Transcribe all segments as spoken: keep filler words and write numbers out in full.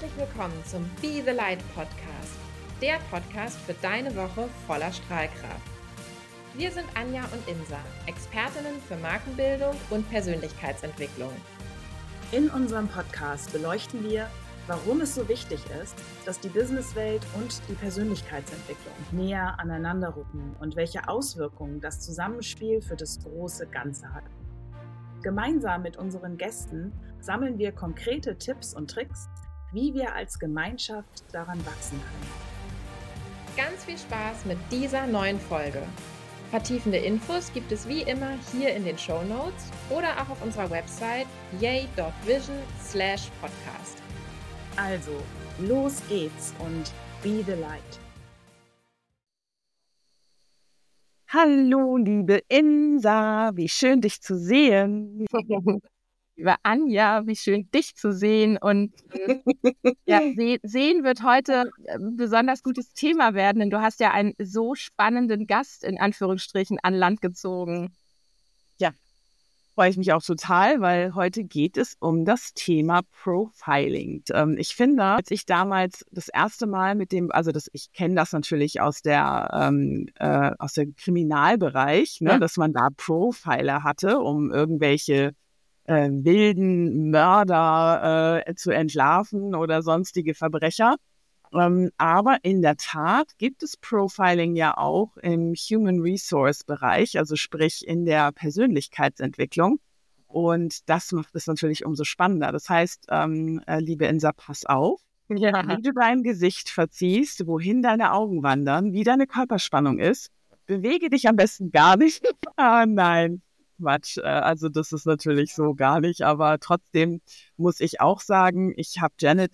Herzlich willkommen zum Be the Light Podcast, der Podcast für deine Woche voller Strahlkraft. Wir sind Anja und Insa, Expertinnen für Markenbildung und Persönlichkeitsentwicklung. In unserem Podcast beleuchten wir, warum es so wichtig ist, dass die Businesswelt und die Persönlichkeitsentwicklung näher aneinander rücken und welche Auswirkungen das Zusammenspiel für das große Ganze hat. Gemeinsam mit unseren Gästen sammeln wir konkrete Tipps und Tricks, wie wir als Gemeinschaft daran wachsen können. Ganz viel Spaß mit dieser neuen Folge. Vertiefende Infos gibt es wie immer hier in den Shownotes oder auch auf unserer Website yay dot vision slash podcast. Also, los geht's und be the light. Hallo, liebe Insa, wie schön dich zu sehen. Liebe Anja, wie schön dich zu sehen. Und ja, se- sehen wird heute ein besonders gutes Thema werden, denn du hast ja einen so spannenden Gast in Anführungsstrichen an Land gezogen. Ja, freue ich mich auch total, weil heute geht es um das Thema Profiling. Ähm, ich finde, als ich damals das erste Mal mit dem, also das, ich kenne das natürlich aus der ähm, äh, aus dem Kriminalbereich, ne, Ja. dass man da Profiler hatte, um irgendwelche äh, wilden Mörder äh, zu entlarven oder sonstige Verbrecher. Ähm, aber in der Tat gibt es Profiling ja auch im Human Resource Bereich, also sprich in der Persönlichkeitsentwicklung. Und das macht es natürlich umso spannender. Das heißt, ähm, äh, liebe Insa, pass auf, Ja. wie du dein Gesicht verziehst, wohin deine Augen wandern, wie deine Körperspannung ist. Bewege dich am besten gar nicht. Ah, nein, Quatsch. Äh, Also das ist natürlich so gar nicht. Aber trotzdem muss ich auch sagen, ich habe Janet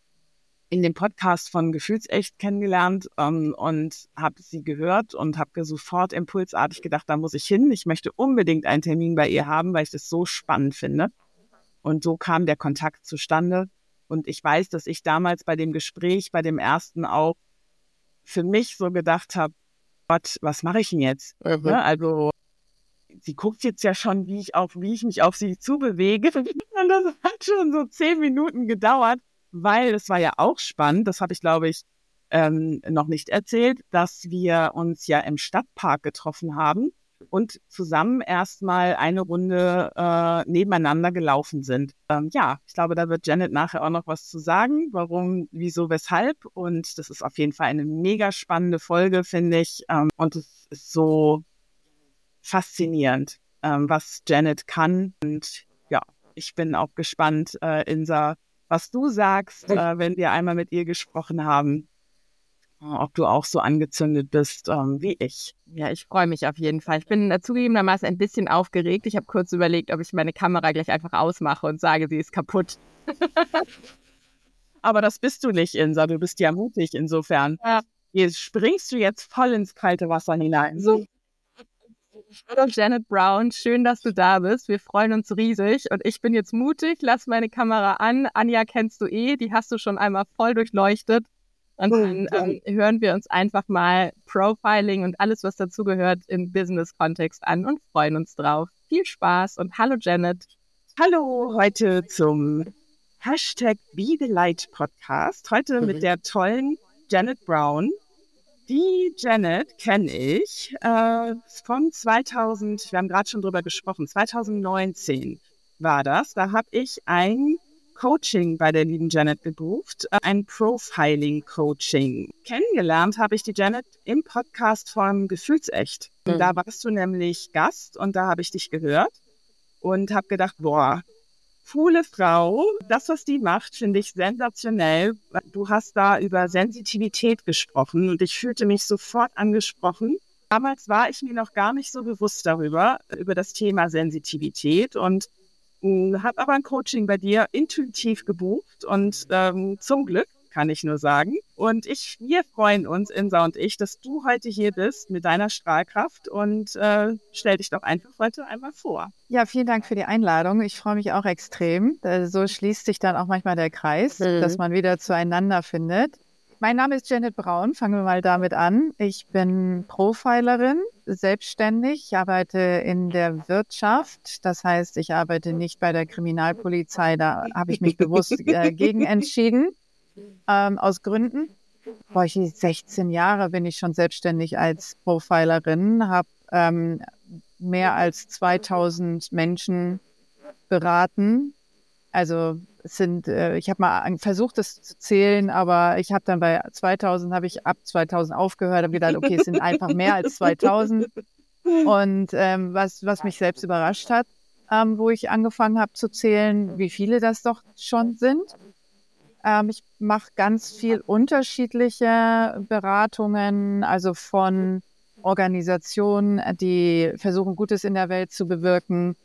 in dem Podcast von Gefühlsecht kennengelernt ähm, und habe sie gehört und habe sofort impulsartig gedacht, da muss ich hin. Ich möchte unbedingt einen Termin bei ihr haben, weil ich das so spannend finde. Und so kam der Kontakt zustande. Und ich weiß, dass ich damals bei dem Gespräch, bei dem ersten auch für mich so gedacht habe, Gott, was mache ich denn jetzt? Mhm. Ne? Also sie guckt jetzt ja schon, wie ich auf, wie ich mich auf sie zubewege. Und das hat schon so zehn Minuten gedauert, weil es war ja auch spannend, das habe ich, glaube ich, ähm, noch nicht erzählt, dass wir uns ja im Stadtpark getroffen haben und zusammen erstmal eine Runde äh, nebeneinander gelaufen sind. Ähm, ja, ich glaube, da wird Janet nachher auch noch was zu sagen, warum, wieso, weshalb. Und das ist auf jeden Fall eine mega spannende Folge, finde ich. Ähm, und es ist so faszinierend, ähm, was Janet kann. Und ja, ich bin auch gespannt, äh, Insa, was du sagst, äh, wenn wir einmal mit ihr gesprochen haben, äh, ob du auch so angezündet bist ähm, wie ich. Ja, ich freue mich auf jeden Fall. Ich bin äh, zugegebenermaßen ein bisschen aufgeregt. Ich habe kurz überlegt, ob ich meine Kamera gleich einfach ausmache und sage, sie ist kaputt. Aber das bist du nicht, Insa. Du bist ja mutig insofern. Ja. Hier springst du jetzt voll ins kalte Wasser hinein. So. Hallo Janet Brown, schön, dass du da bist. Wir freuen uns riesig und ich bin jetzt mutig, lass meine Kamera an. Anja kennst du eh, die hast du schon einmal voll durchleuchtet. Und dann ähm, hören wir uns einfach mal Profiling und alles, was dazugehört, im Business-Kontext an und freuen uns drauf. Viel Spaß und hallo Janet. Hallo, heute zum Hashtag Be the Light Podcast. Heute mit der tollen Janet Brown. Die Janet kenne ich äh, von zweitausend, wir haben gerade schon drüber gesprochen, zwanzig neunzehn war das. Da habe ich ein Coaching bei der lieben Janet gebucht, äh, ein Profiling-Coaching. Kennengelernt habe ich die Janet im Podcast von Gefühlsecht. Und da warst du nämlich Gast und da habe ich dich gehört und habe gedacht, boah, coole Frau. Das, was die macht, finde ich sensationell. Du hast da über Sensitivität gesprochen und ich fühlte mich sofort angesprochen. Damals war ich mir noch gar nicht so bewusst darüber, über das Thema Sensitivität und habe aber ein Coaching bei dir intuitiv gebucht und ähm, zum Glück, kann ich nur sagen. Und ich, wir freuen uns, Insa und ich, dass du heute hier bist mit deiner Strahlkraft und äh, stell dich doch einfach heute einmal vor. Ja, vielen Dank für die Einladung. Ich freue mich auch extrem. Äh, So schließt sich dann auch manchmal der Kreis, Mhm. dass man wieder zueinander findet. Mein Name ist Janet Brown, fangen wir mal damit an. Ich bin Profilerin, selbstständig, ich arbeite in der Wirtschaft. Das heißt, ich arbeite nicht bei der Kriminalpolizei, da habe ich mich bewusst äh, gegen entschieden. ähm, aus Gründen. Boah, ich sechzehn Jahre bin ich schon selbstständig als Profilerin, habe ähm, mehr als zweitausend Menschen beraten. Also es sind, äh, ich habe mal versucht, das zu zählen, aber ich habe dann bei zweitausend, habe ich ab zweitausend aufgehört, habe gedacht, okay, es sind einfach mehr als zweitausend. Und ähm, was, was mich selbst überrascht hat, ähm, wo ich angefangen habe zu zählen, wie viele das doch schon sind. Ähm, ich mache ganz viel unterschiedliche Beratungen, also von Organisationen, die versuchen, Gutes in der Welt zu bewirken,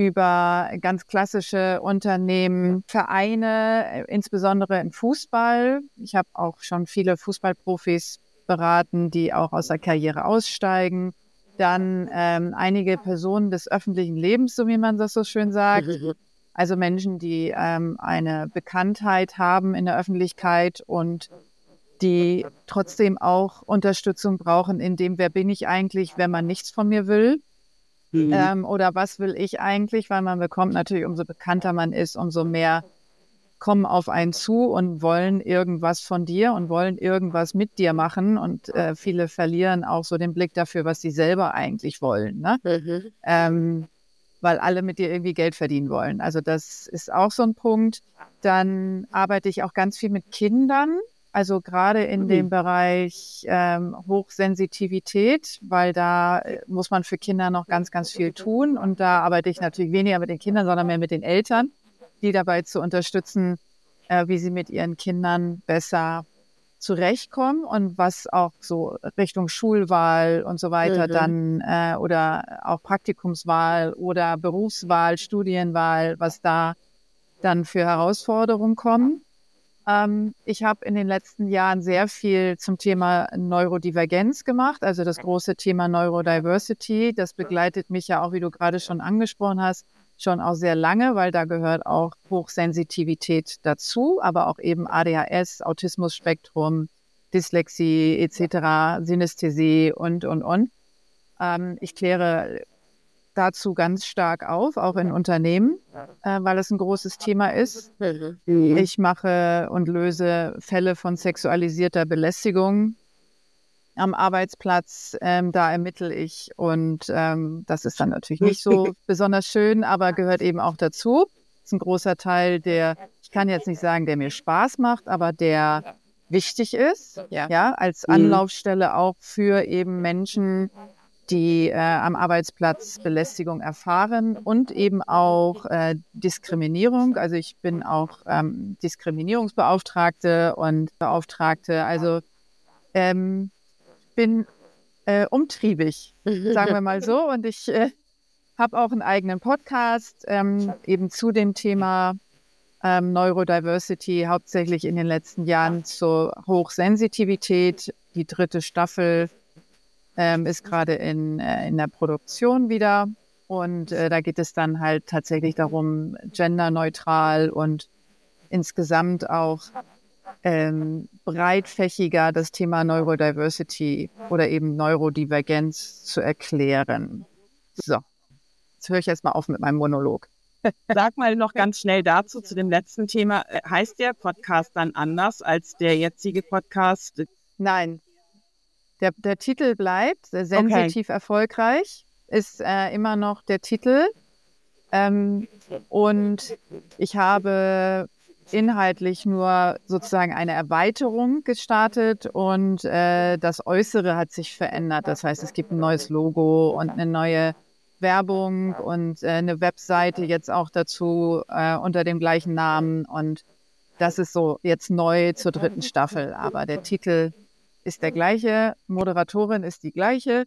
über ganz klassische Unternehmen, Vereine, insbesondere im Fußball. Ich habe auch schon viele Fußballprofis beraten, die auch aus der Karriere aussteigen. Dann ähm, einige Personen des öffentlichen Lebens, so wie man das so schön sagt. Also Menschen, die ähm, eine Bekanntheit haben in der Öffentlichkeit und die trotzdem auch Unterstützung brauchen in dem, wer bin ich eigentlich, wenn man nichts von mir will. Mhm. Ähm, oder was will ich eigentlich, weil man bekommt natürlich, umso bekannter man ist, umso mehr kommen auf einen zu und wollen irgendwas von dir und wollen irgendwas mit dir machen. Und äh, viele verlieren auch so den Blick dafür, was sie selber eigentlich wollen, ne? Mhm. Ähm, weil alle mit dir irgendwie Geld verdienen wollen. Also das ist auch so ein Punkt. Dann arbeite ich auch ganz viel mit Kindern, also gerade in mhm. dem Bereich ähm, Hochsensitivität, weil da äh, muss man für Kinder noch ganz, ganz viel tun. Und da arbeite ich natürlich weniger mit den Kindern, sondern mehr mit den Eltern, die dabei zu unterstützen, äh, wie sie mit ihren Kindern besser zurechtkommen und was auch so Richtung Schulwahl und so weiter mhm. dann äh, oder auch Praktikumswahl oder Berufswahl, Studienwahl, was da dann für Herausforderungen kommen. Ähm, ich habe in den letzten Jahren sehr viel zum Thema Neurodivergenz gemacht, also das große Thema Neurodiversity. Das begleitet mich ja auch, wie du gerade schon angesprochen hast, schon auch sehr lange, weil da gehört auch Hochsensitivität dazu, aber auch eben A D H S, Autismusspektrum, Dyslexie et cetera, Synästhesie und, und, und. Ähm, ich kläre dazu ganz stark auf, auch in Unternehmen, äh, weil es ein großes Thema ist. Mhm. Ich mache und löse Fälle von sexualisierter Belästigung am Arbeitsplatz, ähm, da ermittle ich und ähm, das ist dann natürlich nicht so besonders schön, aber gehört eben auch dazu. Das ist ein großer Teil, der, ich kann jetzt nicht sagen, der mir Spaß macht, aber der wichtig ist, ja, ja als Anlaufstelle auch für eben Menschen, die äh, am Arbeitsplatz Belästigung erfahren und eben auch äh, Diskriminierung. Also ich bin auch ähm, Diskriminierungsbeauftragte und Beauftragte, also ähm, bin äh, umtriebig, sagen wir mal so. Und ich äh, habe auch einen eigenen Podcast ähm, eben zu dem Thema ähm, Neurodiversity, hauptsächlich in den letzten Jahren zur Hochsensitivität. Die dritte Staffel ähm, ist gerade in, äh, in der Produktion wieder. Und äh, da geht es dann halt tatsächlich darum, genderneutral und insgesamt auch Ähm, breitfächiger das Thema Neurodiversity oder eben Neurodivergenz zu erklären. So, jetzt höre ich erst mal auf mit meinem Monolog. Sag mal noch ganz schnell dazu, zu dem letzten Thema. Heißt der Podcast dann anders als der jetzige Podcast? Nein, der, der Titel bleibt, sensitiv okay. erfolgreich, ist äh, immer noch der Titel. Ähm, und ich habe inhaltlich nur sozusagen eine Erweiterung gestartet und äh, das Äußere hat sich verändert. Das heißt, es gibt ein neues Logo und eine neue Werbung und äh, eine Webseite jetzt auch dazu äh, unter dem gleichen Namen. Und das ist so jetzt neu zur dritten Staffel. Aber der Titel ist der gleiche, Moderatorin ist die gleiche.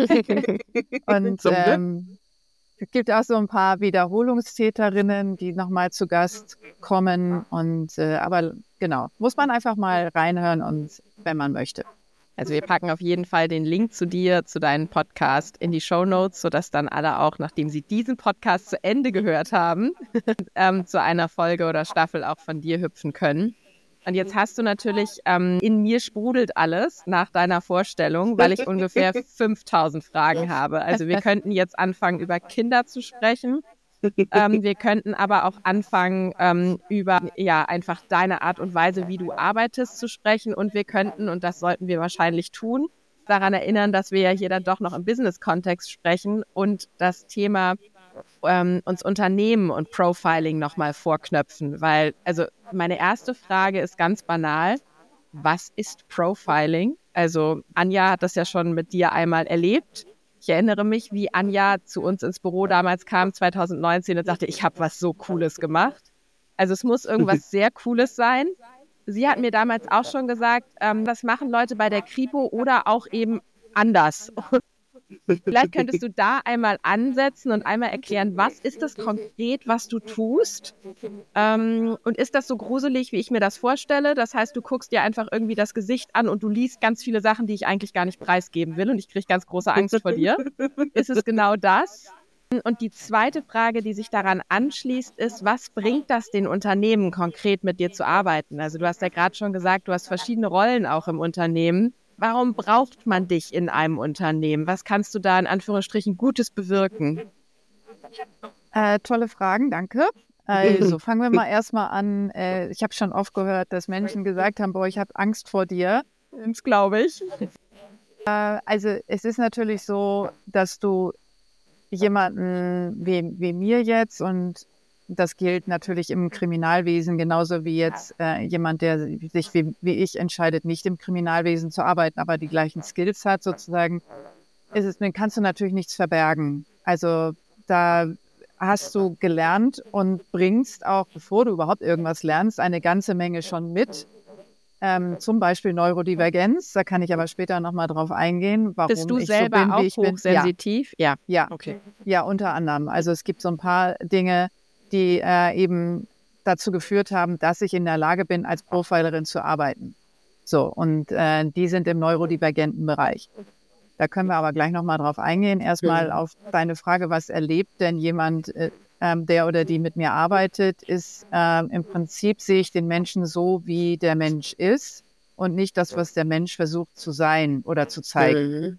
Und ähm, es gibt auch so ein paar Wiederholungstäterinnen, die nochmal zu Gast kommen. Und äh, aber genau, muss man einfach mal reinhören und wenn man möchte. Also wir packen auf jeden Fall den Link zu dir, zu deinem Podcast in die Shownotes, sodass dann alle auch, nachdem sie diesen Podcast zu Ende gehört haben, ähm, zu einer Folge oder Staffel auch von dir hüpfen können. Und jetzt hast du natürlich, ähm, in mir sprudelt alles nach deiner Vorstellung, weil ich ungefähr fünftausend Fragen habe. Also wir könnten jetzt anfangen, über Kinder zu sprechen. ähm, wir könnten aber auch anfangen, ähm, über ja einfach deine Art und Weise, wie du arbeitest, zu sprechen. Und wir könnten, und das sollten wir wahrscheinlich tun, daran erinnern, dass wir ja hier dann doch noch im Business-Kontext sprechen und das Thema ähm, uns Unternehmen und Profiling nochmal vorknöpfen. Weil, also meine erste Frage ist ganz banal. Was ist Profiling? Also Anja hat das ja schon mit dir einmal erlebt. Ich erinnere mich, wie Anja zu uns ins Büro damals kam, zwanzig neunzehn, und sagte, ich habe was so Cooles gemacht. Also es muss irgendwas sehr Cooles sein. Sie hat mir damals auch schon gesagt, ähm, das machen Leute bei der Kripo oder auch eben anders. Vielleicht könntest du da einmal ansetzen und einmal erklären, was ist das konkret, was du tust? Ähm, und ist das so gruselig, wie ich mir das vorstelle? Das heißt, du guckst dir einfach irgendwie das Gesicht an und du liest ganz viele Sachen, die ich eigentlich gar nicht preisgeben will und ich kriege ganz große Angst vor dir. Ist es genau das? Und die zweite Frage, die sich daran anschließt, ist, was bringt das den Unternehmen konkret mit dir zu arbeiten? Also du hast ja gerade schon gesagt, du hast verschiedene Rollen auch im Unternehmen. Warum braucht man dich in einem Unternehmen? Was kannst du da in Anführungsstrichen Gutes bewirken? Äh, tolle Fragen, danke. Also fangen wir mal erstmal an. Äh, ich habe schon oft gehört, dass Menschen gesagt haben, boah, ich habe Angst vor dir. Das glaube ich. Äh, also es ist natürlich so, dass du jemanden wie, wie mir jetzt, und das gilt natürlich im Kriminalwesen genauso wie jetzt äh, jemand, der sich wie, wie ich entscheidet, nicht im Kriminalwesen zu arbeiten, aber die gleichen Skills hat sozusagen, ist es, dann kannst du natürlich nichts verbergen. Also da hast du gelernt und bringst auch, bevor du überhaupt irgendwas lernst, eine ganze Menge schon mit. Ähm, zum Beispiel Neurodivergenz, da kann ich aber später nochmal drauf eingehen, warum Bist du ich selber so bin, auch wie ich bin. hochsensitiv? Ja, ja, Okay. ja, unter anderem. Also es gibt so ein paar Dinge, die äh, eben dazu geführt haben, dass ich in der Lage bin, als Profilerin zu arbeiten. So, und äh, die sind im neurodivergenten Bereich. Da können wir aber gleich nochmal drauf eingehen. Erstmal Mhm. auf deine Frage, was erlebt denn jemand, äh, der oder die mit mir arbeitet, ist äh, im Prinzip sehe ich den Menschen so, wie der Mensch ist und nicht das, was der Mensch versucht zu sein oder zu zeigen. Mhm.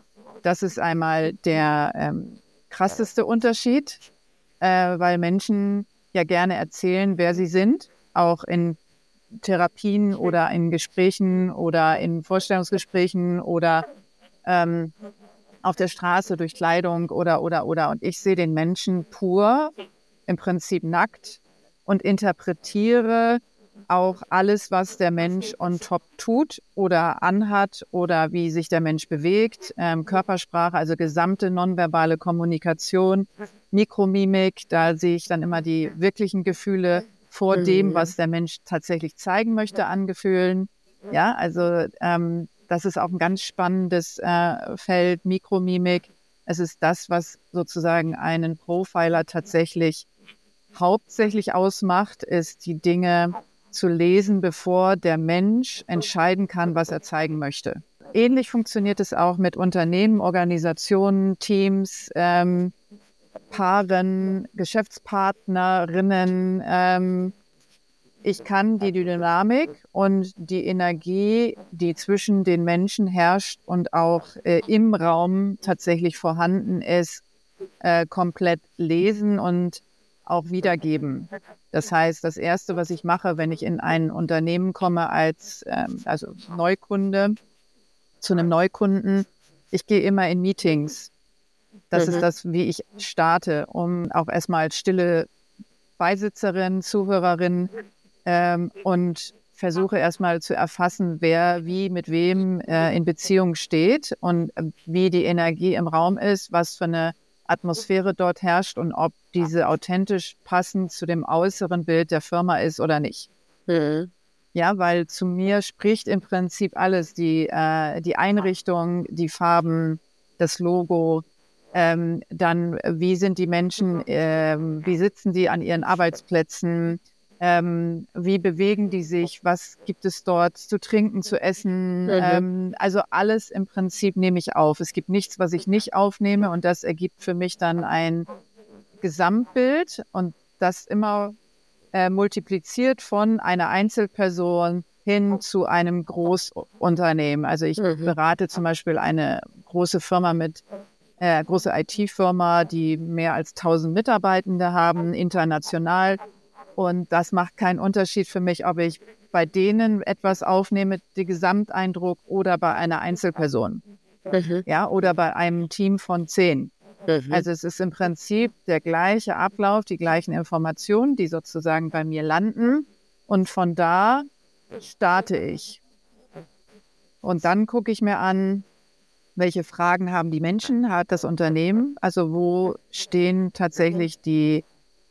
Das ist einmal der ähm, krasseste Unterschied, äh, weil Menschen ja gerne erzählen, wer sie sind, auch in Therapien oder in Gesprächen oder in Vorstellungsgesprächen oder ähm, auf der Straße durch Kleidung oder, oder, oder. Und ich sehe den Menschen pur, im Prinzip nackt, und interpretiere auch alles, was der Mensch on top tut oder anhat oder wie sich der Mensch bewegt, ähm, Körpersprache, also gesamte nonverbale Kommunikation, Mikromimik, da sehe ich dann immer die wirklichen Gefühle vor Mhm. dem, was der Mensch tatsächlich zeigen möchte an Gefühlen. Ja, also ähm, das ist auch ein ganz spannendes äh, Feld, Mikromimik. Es ist das, was sozusagen einen Profiler tatsächlich hauptsächlich ausmacht, ist die Dinge zu lesen, bevor der Mensch entscheiden kann, was er zeigen möchte. Ähnlich funktioniert es auch mit Unternehmen, Organisationen, Teams, ähm, Paaren, Geschäftspartnerinnen. Ähm, ich kann die Dynamik und die Energie, die zwischen den Menschen herrscht und auch äh, im Raum tatsächlich vorhanden ist, äh, komplett lesen und auch wiedergeben. Das heißt, das Erste, was ich mache, wenn ich in ein Unternehmen komme als ähm, also Neukunde, zu einem Neukunden, ich gehe immer in Meetings. Das Mhm. ist das, wie ich starte, um auch erstmal als stille Beisitzerin, Zuhörerin ähm, und versuche erstmal zu erfassen, wer wie mit wem äh, in Beziehung steht und äh, wie die Energie im Raum ist, was für eine Atmosphäre dort herrscht und ob diese authentisch passend zu dem äußeren Bild der Firma ist oder nicht. Mhm. Ja, weil zu mir spricht im Prinzip alles, die, äh, die Einrichtung, die Farben, das Logo, ähm, dann wie sind die Menschen, ähm, wie sitzen die an ihren Arbeitsplätzen, ähm, wie bewegen die sich, was gibt es dort zu trinken, zu essen, Mhm. ähm, also alles im Prinzip nehme ich auf. Es gibt nichts, was ich nicht aufnehme, und das ergibt für mich dann ein Gesamtbild, und das immer äh, multipliziert von einer Einzelperson hin zu einem Großunternehmen. Also ich Mhm. berate zum Beispiel eine große Firma mit äh, große I T-Firma, die mehr als tausend Mitarbeitende haben, international. Und das macht keinen Unterschied für mich, ob ich bei denen etwas aufnehme, den Gesamteindruck, oder bei einer Einzelperson. Mhm. Ja, oder bei einem Team von zehn. Mhm. Also es ist im Prinzip der gleiche Ablauf, die gleichen Informationen, die sozusagen bei mir landen. Und von da starte ich. Und dann gucke ich mir an, welche Fragen haben die Menschen, hat das Unternehmen? Also wo stehen tatsächlich die,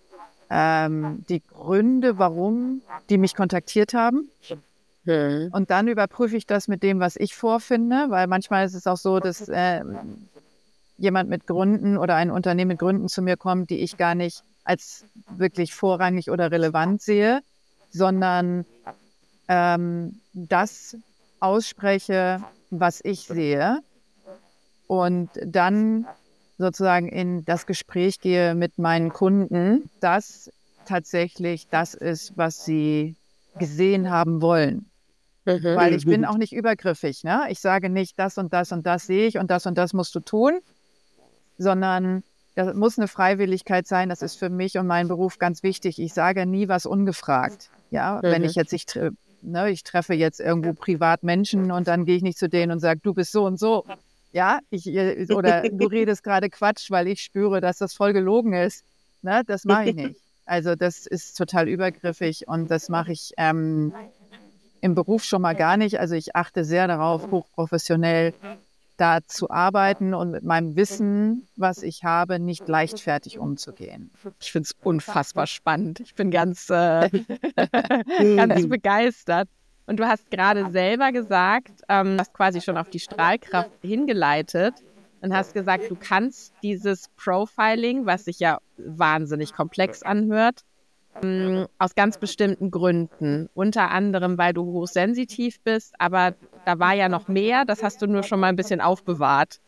ähm, die Gründe, warum die mich kontaktiert haben? Mhm. Und dann überprüfe ich das mit dem, was ich vorfinde, weil manchmal ist es auch so, dass äh, jemand mit Gründen oder ein Unternehmen mit Gründen zu mir kommt, die ich gar nicht als wirklich vorrangig oder relevant sehe, sondern ähm, das ausspreche, was ich sehe, und dann sozusagen in das Gespräch gehe mit meinen Kunden, dass tatsächlich das ist, was sie gesehen haben wollen. Mhm. Weil ich bin auch nicht übergriffig, ne? Ich sage nicht, das und das und das sehe ich und das und das musst du tun, sondern das muss eine Freiwilligkeit sein. Das ist für mich und meinen Beruf ganz wichtig. Ich sage nie was ungefragt. Ja, mhm. Wenn ich jetzt, ich, ne, ich treffe jetzt irgendwo privat Menschen und dann gehe ich nicht zu denen und sage, du bist so und so. Ja, ich, oder du redest gerade Quatsch, weil ich spüre, dass das voll gelogen ist. Ne, das mache ich nicht. Also das ist total übergriffig und das mache ich ähm, im Beruf schon mal gar nicht. Also ich achte sehr darauf, hochprofessionell da zu arbeiten und mit meinem Wissen, was ich habe, nicht leichtfertig umzugehen. Ich finde es unfassbar spannend. Ich bin ganz, äh, ganz begeistert. Und du hast gerade selber gesagt, ähm, du hast quasi schon auf die Strahlkraft hingeleitet und hast gesagt, du kannst dieses Profiling, was sich ja wahnsinnig komplex anhört, ähm, aus ganz bestimmten Gründen. Unter anderem, weil du hochsensitiv bist, aber da war ja noch mehr, das hast du nur schon mal ein bisschen aufbewahrt.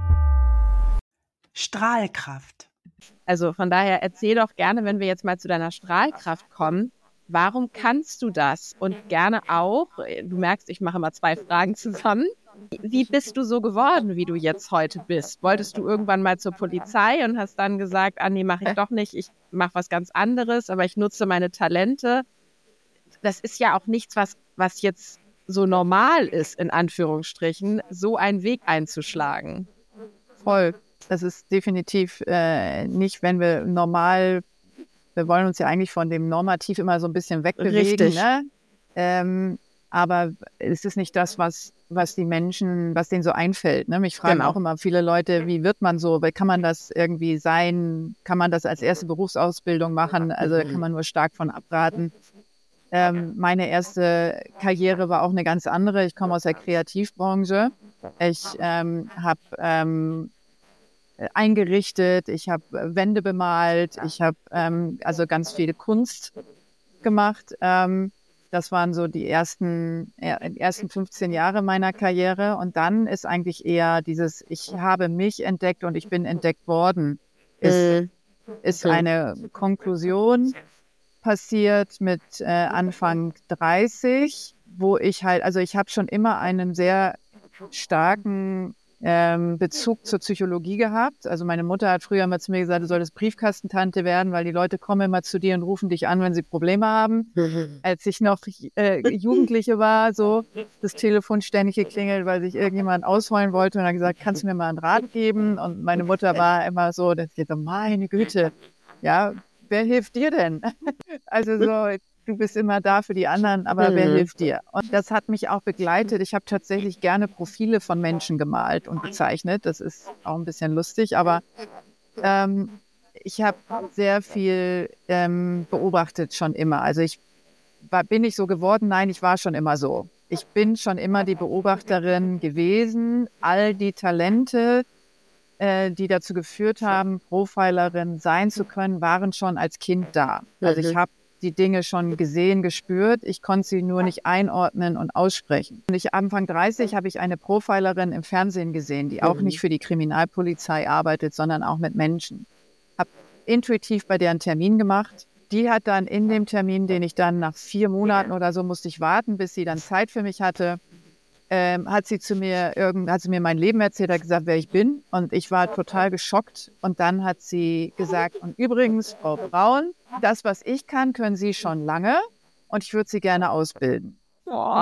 Strahlkraft. Also von daher erzähl doch gerne, wenn wir jetzt mal zu deiner Strahlkraft kommen, warum kannst du das? Und gerne auch, du merkst, ich mache mal zwei Fragen zusammen. Wie bist du so geworden, wie du jetzt heute bist? Wolltest du irgendwann mal zur Polizei und hast dann gesagt, ah nee, mache ich doch nicht, ich mache was ganz anderes, aber ich nutze meine Talente. Das ist ja auch nichts, was, was jetzt so normal ist, in Anführungsstrichen, so einen Weg einzuschlagen. Voll. Das ist definitiv äh, nicht, wenn wir normal, wir wollen uns ja eigentlich von dem Normativ immer so ein bisschen wegbewegen. Richtig. Ne? Ähm, aber es ist nicht das, was, was die Menschen, was denen so einfällt. Ne? Mich fragen genau. auch immer viele Leute, wie wird man so, kann man das irgendwie sein, kann man das als erste Berufsausbildung machen? Also da kann man nur stark von abraten. Ähm, meine erste Karriere war auch eine ganz andere. Ich komme aus der Kreativbranche. Ich ähm, habe ähm, eingerichtet, ich habe Wände bemalt, ich habe ähm, also ganz viel Kunst gemacht. Ähm, das waren so die ersten, äh, ersten fünfzehn Jahre meiner Karriere. Und dann ist eigentlich eher dieses, ich habe mich entdeckt und ich bin entdeckt worden, ist, äh, ist okay. eine Konklusion passiert mit äh, Anfang dreißig, wo ich halt, also ich habe schon immer einen sehr starken ähm, Bezug zur Psychologie gehabt. Also meine Mutter hat früher immer zu mir gesagt, du solltest Briefkastentante werden, weil die Leute kommen immer zu dir und rufen dich an, wenn sie Probleme haben. Mhm. Als ich noch äh, Jugendliche war, so das Telefon ständig geklingelt, weil sich irgendjemand ausholen wollte und hat gesagt, kannst du mir mal einen Rat geben? Und meine Mutter war immer so, das geht so, meine Güte, ja, wer hilft dir denn? Also so, du bist immer da für die anderen, aber mhm. wer hilft dir? Und das hat mich auch begleitet. Ich habe tatsächlich gerne Profile von Menschen gemalt und gezeichnet. Das ist auch ein bisschen lustig, aber ähm, ich habe sehr viel ähm, beobachtet schon immer. Also ich war, bin ich so geworden? Nein, ich war schon immer so. Ich bin schon immer die Beobachterin gewesen. All die Talente, äh, die dazu geführt haben, Profilerin sein zu können, waren schon als Kind da. Also ich habe die Dinge schon gesehen, gespürt. Ich konnte sie nur nicht einordnen und aussprechen. Und ich Anfang dreißig habe ich eine Profilerin im Fernsehen gesehen, die auch nicht für die Kriminalpolizei arbeitet, sondern auch mit Menschen. Habe intuitiv bei der einen Termin gemacht. Die hat dann in dem Termin, den ich dann nach vier Monaten oder so musste ich warten, bis sie dann Zeit für mich hatte, ähm, hat sie zu mir irgend, hat sie mir mein Leben erzählt, hat gesagt, wer ich bin. Und ich war total geschockt. Und dann hat sie gesagt, und übrigens, Frau Braun, das, was ich kann, können Sie schon lange. Und ich würde Sie gerne ausbilden. Oh.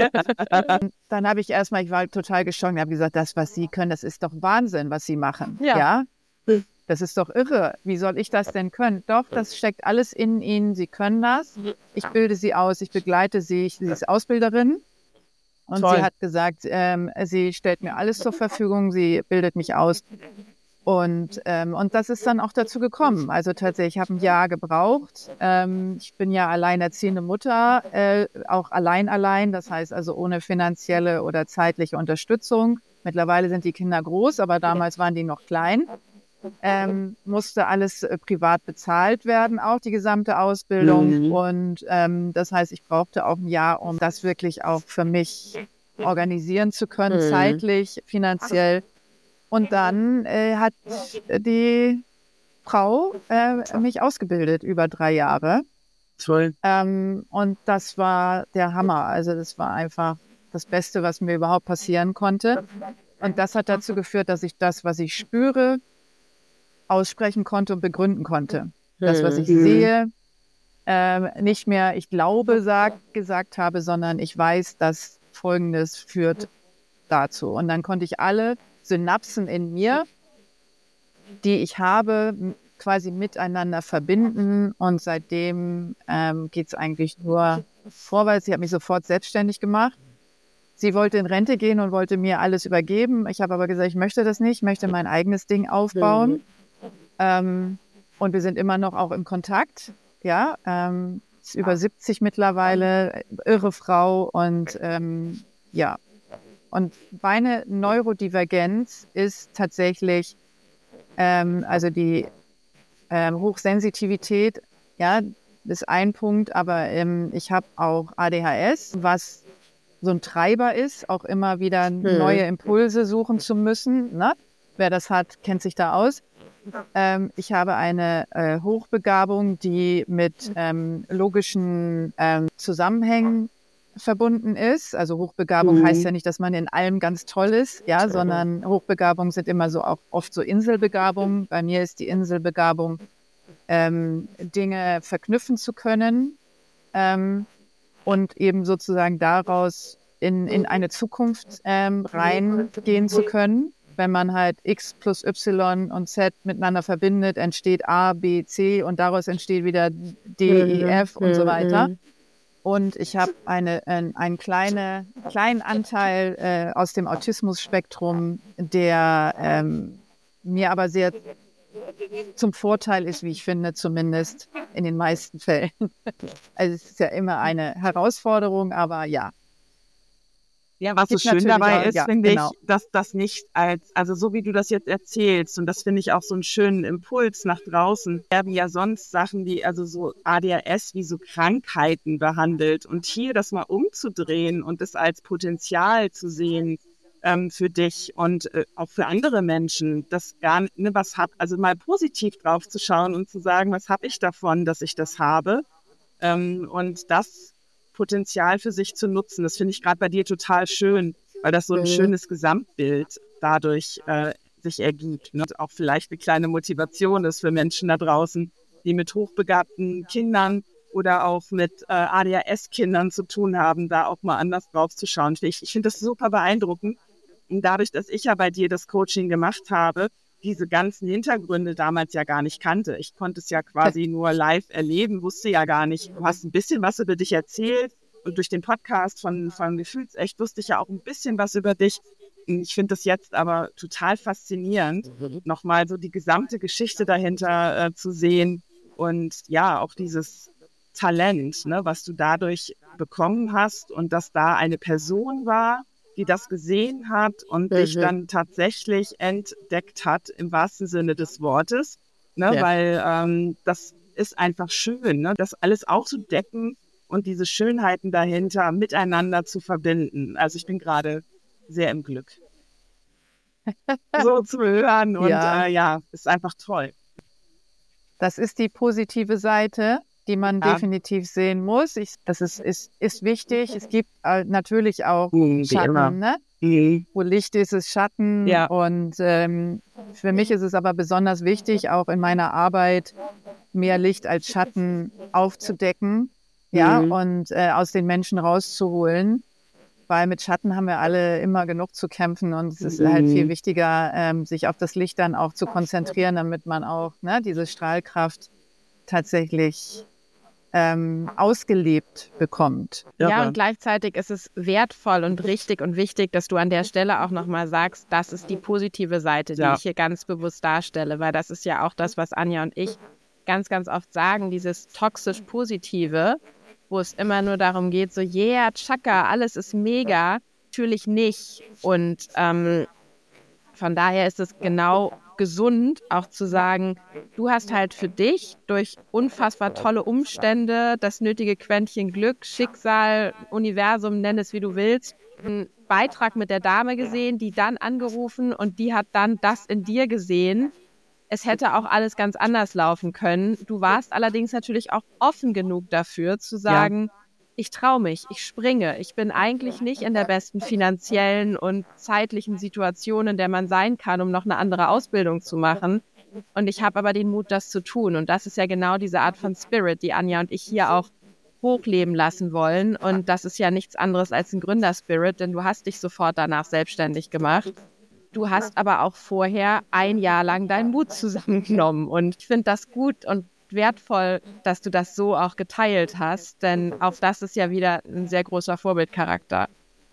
Dann habe ich erstmal, ich war total geschockt, habe gesagt, das, was Sie können, das ist doch Wahnsinn, was Sie machen. Ja. ja? Das ist doch irre. Wie soll ich das denn können? Doch, das steckt alles in Ihnen. Sie können das. Ich bilde Sie aus, ich begleite Sie. Sie ist Ausbilderin. Und Toll. sie hat gesagt, ähm, sie stellt mir alles zur Verfügung, sie bildet mich aus. Und, ähm, und das ist dann auch dazu gekommen. Also tatsächlich, ich habe ein Jahr gebraucht. Ähm, ich bin ja alleinerziehende Mutter, äh, auch allein allein, das heißt also ohne finanzielle oder zeitliche Unterstützung. Mittlerweile sind die Kinder groß, aber damals waren die noch klein. Ähm, musste alles äh, privat bezahlt werden, auch die gesamte Ausbildung. Mhm. Und ähm, das heißt, ich brauchte auch ein Jahr, um das wirklich auch für mich organisieren zu können, Mhm. zeitlich, finanziell. Und dann äh, hat die Frau äh, mich ausgebildet über drei Jahre. Toll. Ähm, und das war der Hammer. Also das war einfach das Beste, was mir überhaupt passieren konnte. Und das hat dazu geführt, dass ich das, was ich spüre, aussprechen konnte und begründen konnte. Das, was ich Mhm. sehe, äh, nicht mehr ich glaube sag, gesagt habe, sondern ich weiß, dass Folgendes führt dazu. Und dann konnte ich alle Synapsen in mir, die ich habe, m- quasi miteinander verbinden. Und seitdem ähm, geht es eigentlich nur vorwärts. Sie hat mich sofort selbstständig gemacht. Sie wollte in Rente gehen und wollte mir alles übergeben. Ich habe aber gesagt, ich möchte das nicht, ich möchte mein eigenes Ding aufbauen. Ähm, und wir sind immer noch auch im Kontakt. Ja, ähm, ist über siebzig mittlerweile, irre Frau. Und ähm, ja, und meine Neurodivergenz ist tatsächlich, ähm, also die ähm, Hochsensitivität, ja, ist ein Punkt, aber ähm, ich habe auch A D H S, was so ein Treiber ist, auch immer wieder neue Impulse suchen zu müssen. Ne? Wer das hat, kennt sich da aus. Ähm, ich habe eine äh, Hochbegabung, die mit ähm, logischen ähm, Zusammenhängen verbunden ist. Also Hochbegabung Mhm. heißt ja nicht, dass man in allem ganz toll ist, ja, sondern Hochbegabungen sind immer so auch oft so Inselbegabungen. Bei mir ist die Inselbegabung, ähm, Dinge verknüpfen zu können ähm, und eben sozusagen daraus in, in eine Zukunft ähm, reingehen zu können. Wenn man halt X plus Y und Z miteinander verbindet, entsteht A, B, C und daraus entsteht wieder D, E, F und so weiter. Und ich habe eine, ein, einen kleine, kleinen Anteil äh, aus dem Autismus-Spektrum, der ähm, mir aber sehr zum Vorteil ist, wie ich finde, zumindest in den meisten Fällen. Also es ist ja immer eine Herausforderung, aber ja. Ja, was so Gibt schön natürlich dabei auch- ist, ja, finde genau. ich, dass das nicht als, also so wie du das jetzt erzählst, und das finde ich auch so einen schönen Impuls nach draußen, werden ja sonst Sachen wie, also so A D H S wie so Krankheiten behandelt. Und hier das mal umzudrehen und es als Potenzial zu sehen ähm, für dich und äh, auch für andere Menschen, das gar nicht, ne, was hab, also mal positiv drauf zu schauen und zu sagen, was habe ich davon, dass ich das habe? Ähm, und das Potenzial für sich zu nutzen. Das finde ich gerade bei dir total schön, weil das so ein schönes Gesamtbild dadurch äh, sich ergibt. Ne? Und auch vielleicht eine kleine Motivation ist für Menschen da draußen, die mit hochbegabten Kindern oder auch mit äh, A D H S-Kindern zu tun haben, da auch mal anders drauf zu schauen. Ich, ich finde das super beeindruckend. Und dadurch, dass ich ja bei dir das Coaching gemacht habe, diese ganzen Hintergründe damals ja gar nicht kannte. Ich konnte es ja quasi nur live erleben, wusste ja gar nicht. Du hast ein bisschen was über dich erzählt und durch den Podcast von, von Gefühlsecht wusste ich ja auch ein bisschen was über dich. Ich finde das jetzt aber total faszinierend, nochmal so die gesamte Geschichte dahinter äh, zu sehen und ja, auch dieses Talent, ne, was du dadurch bekommen hast und dass da eine Person war, die das gesehen hat und dich dann tatsächlich entdeckt hat, im wahrsten Sinne des Wortes, ne? Ja. Weil ähm, das ist einfach schön, ne? Das alles aufzudecken und diese Schönheiten dahinter miteinander zu verbinden. Also ich bin gerade sehr im Glück. So zu hören und Ja. äh, ja, ist einfach toll. Das ist die positive Seite. die man Ja. definitiv sehen muss. Ich, das ist, ist, ist wichtig. Es gibt äh, natürlich auch Mhm, wie immer. Schatten, ne? Mhm. Wo Licht ist, ist Schatten. Ja. Und ähm, für mich ist es aber besonders wichtig, auch in meiner Arbeit mehr Licht als Schatten aufzudecken, ja, Mhm. und äh, aus den Menschen rauszuholen. Weil mit Schatten haben wir alle immer genug zu kämpfen und es ist Mhm. halt viel wichtiger, ähm, sich auf das Licht dann auch zu konzentrieren, damit man auch ne, diese Strahlkraft tatsächlich ähm, ausgelebt bekommt. Ja, Ja, und gleichzeitig ist es wertvoll und richtig und wichtig, dass du an der Stelle auch nochmal sagst, das ist die positive Seite, die Ja. ich hier ganz bewusst darstelle, weil das ist ja auch das, was Anja und ich ganz, ganz oft sagen, dieses toxisch Positive, wo es immer nur darum geht, so, yeah, tschakka, alles ist mega, natürlich nicht. Und ähm, von daher ist es genau gesund, auch zu sagen, du hast halt für dich durch unfassbar tolle Umstände, das nötige Quäntchen Glück, Schicksal, Universum, nenn es wie du willst, einen Beitrag mit der Dame gesehen, die dann angerufen und die hat dann das in dir gesehen. Es hätte auch alles ganz anders laufen können. Du warst allerdings natürlich auch offen genug dafür, zu sagen, ich traue mich, ich springe. Ich bin eigentlich nicht in der besten finanziellen und zeitlichen Situation, in der man sein kann, um noch eine andere Ausbildung zu machen. Und ich habe aber den Mut, das zu tun. Und das ist ja genau diese Art von Spirit, die Anja und ich hier auch hochleben lassen wollen. Und das ist ja nichts anderes als ein Gründerspirit, denn du hast dich sofort danach selbstständig gemacht. Du hast aber auch vorher ein Jahr lang deinen Mut zusammengenommen. Und ich finde das gut und wertvoll, dass du das so auch geteilt hast, denn auch das ist ja wieder ein sehr großer Vorbildcharakter.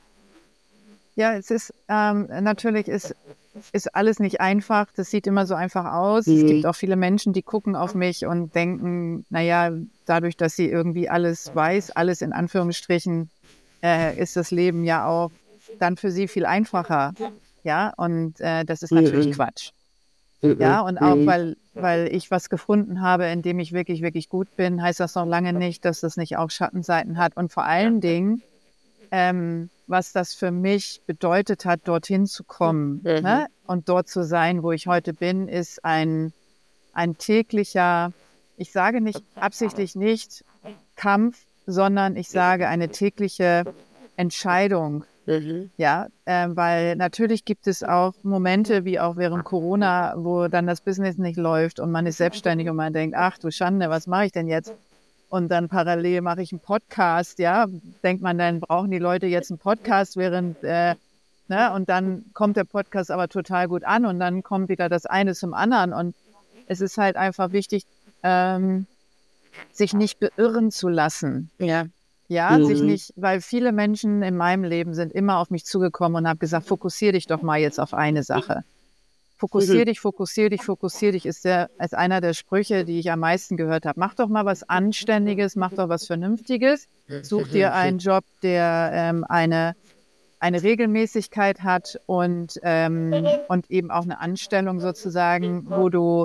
Ja, es ist ähm, natürlich ist, ist alles nicht einfach. Das sieht immer so einfach aus. Es Mhm. gibt auch viele Menschen, die gucken auf mich und denken, naja, dadurch, dass sie irgendwie alles weiß, alles in Anführungsstrichen, äh, ist das Leben ja auch dann für sie viel einfacher. Ja, und äh, das ist natürlich Mhm. Quatsch. Mhm. Ja, und auch Mhm. weil, weil ich was gefunden habe, in dem ich wirklich, wirklich gut bin, heißt das noch lange nicht, dass das nicht auch Schattenseiten hat. Und vor allen Dingen, ähm, was das für mich bedeutet hat, dorthin zu kommen, Mhm. ne? Und dort zu sein, wo ich heute bin, ist ein, ein täglicher, ich sage nicht absichtlich nicht Kampf, sondern ich sage eine tägliche Entscheidung. Mhm. Ja, äh, weil natürlich gibt es auch Momente, wie auch während Corona, wo dann das Business nicht läuft und man ist selbstständig und man denkt, ach du Schande, was mache ich denn jetzt? Und dann parallel mache ich einen Podcast, ja, denkt man, dann brauchen die Leute jetzt einen Podcast, während, äh, ne, und dann kommt der Podcast aber total gut an und dann kommt wieder das eine zum anderen und es ist halt einfach wichtig, ähm, sich nicht beirren zu lassen. Ja. Ja, Mhm. sich nicht, weil viele Menschen in meinem Leben sind immer auf mich zugekommen und haben gesagt, fokussier dich doch mal jetzt auf eine Sache. Fokussier Mhm. dich, fokussier dich, fokussier dich ist der, ist einer der Sprüche, die ich am meisten gehört habe. Mach doch mal was Anständiges, mach doch was Vernünftiges. Such dir einen Job, der ähm, eine, eine Regelmäßigkeit hat und, ähm, und eben auch eine Anstellung sozusagen, wo du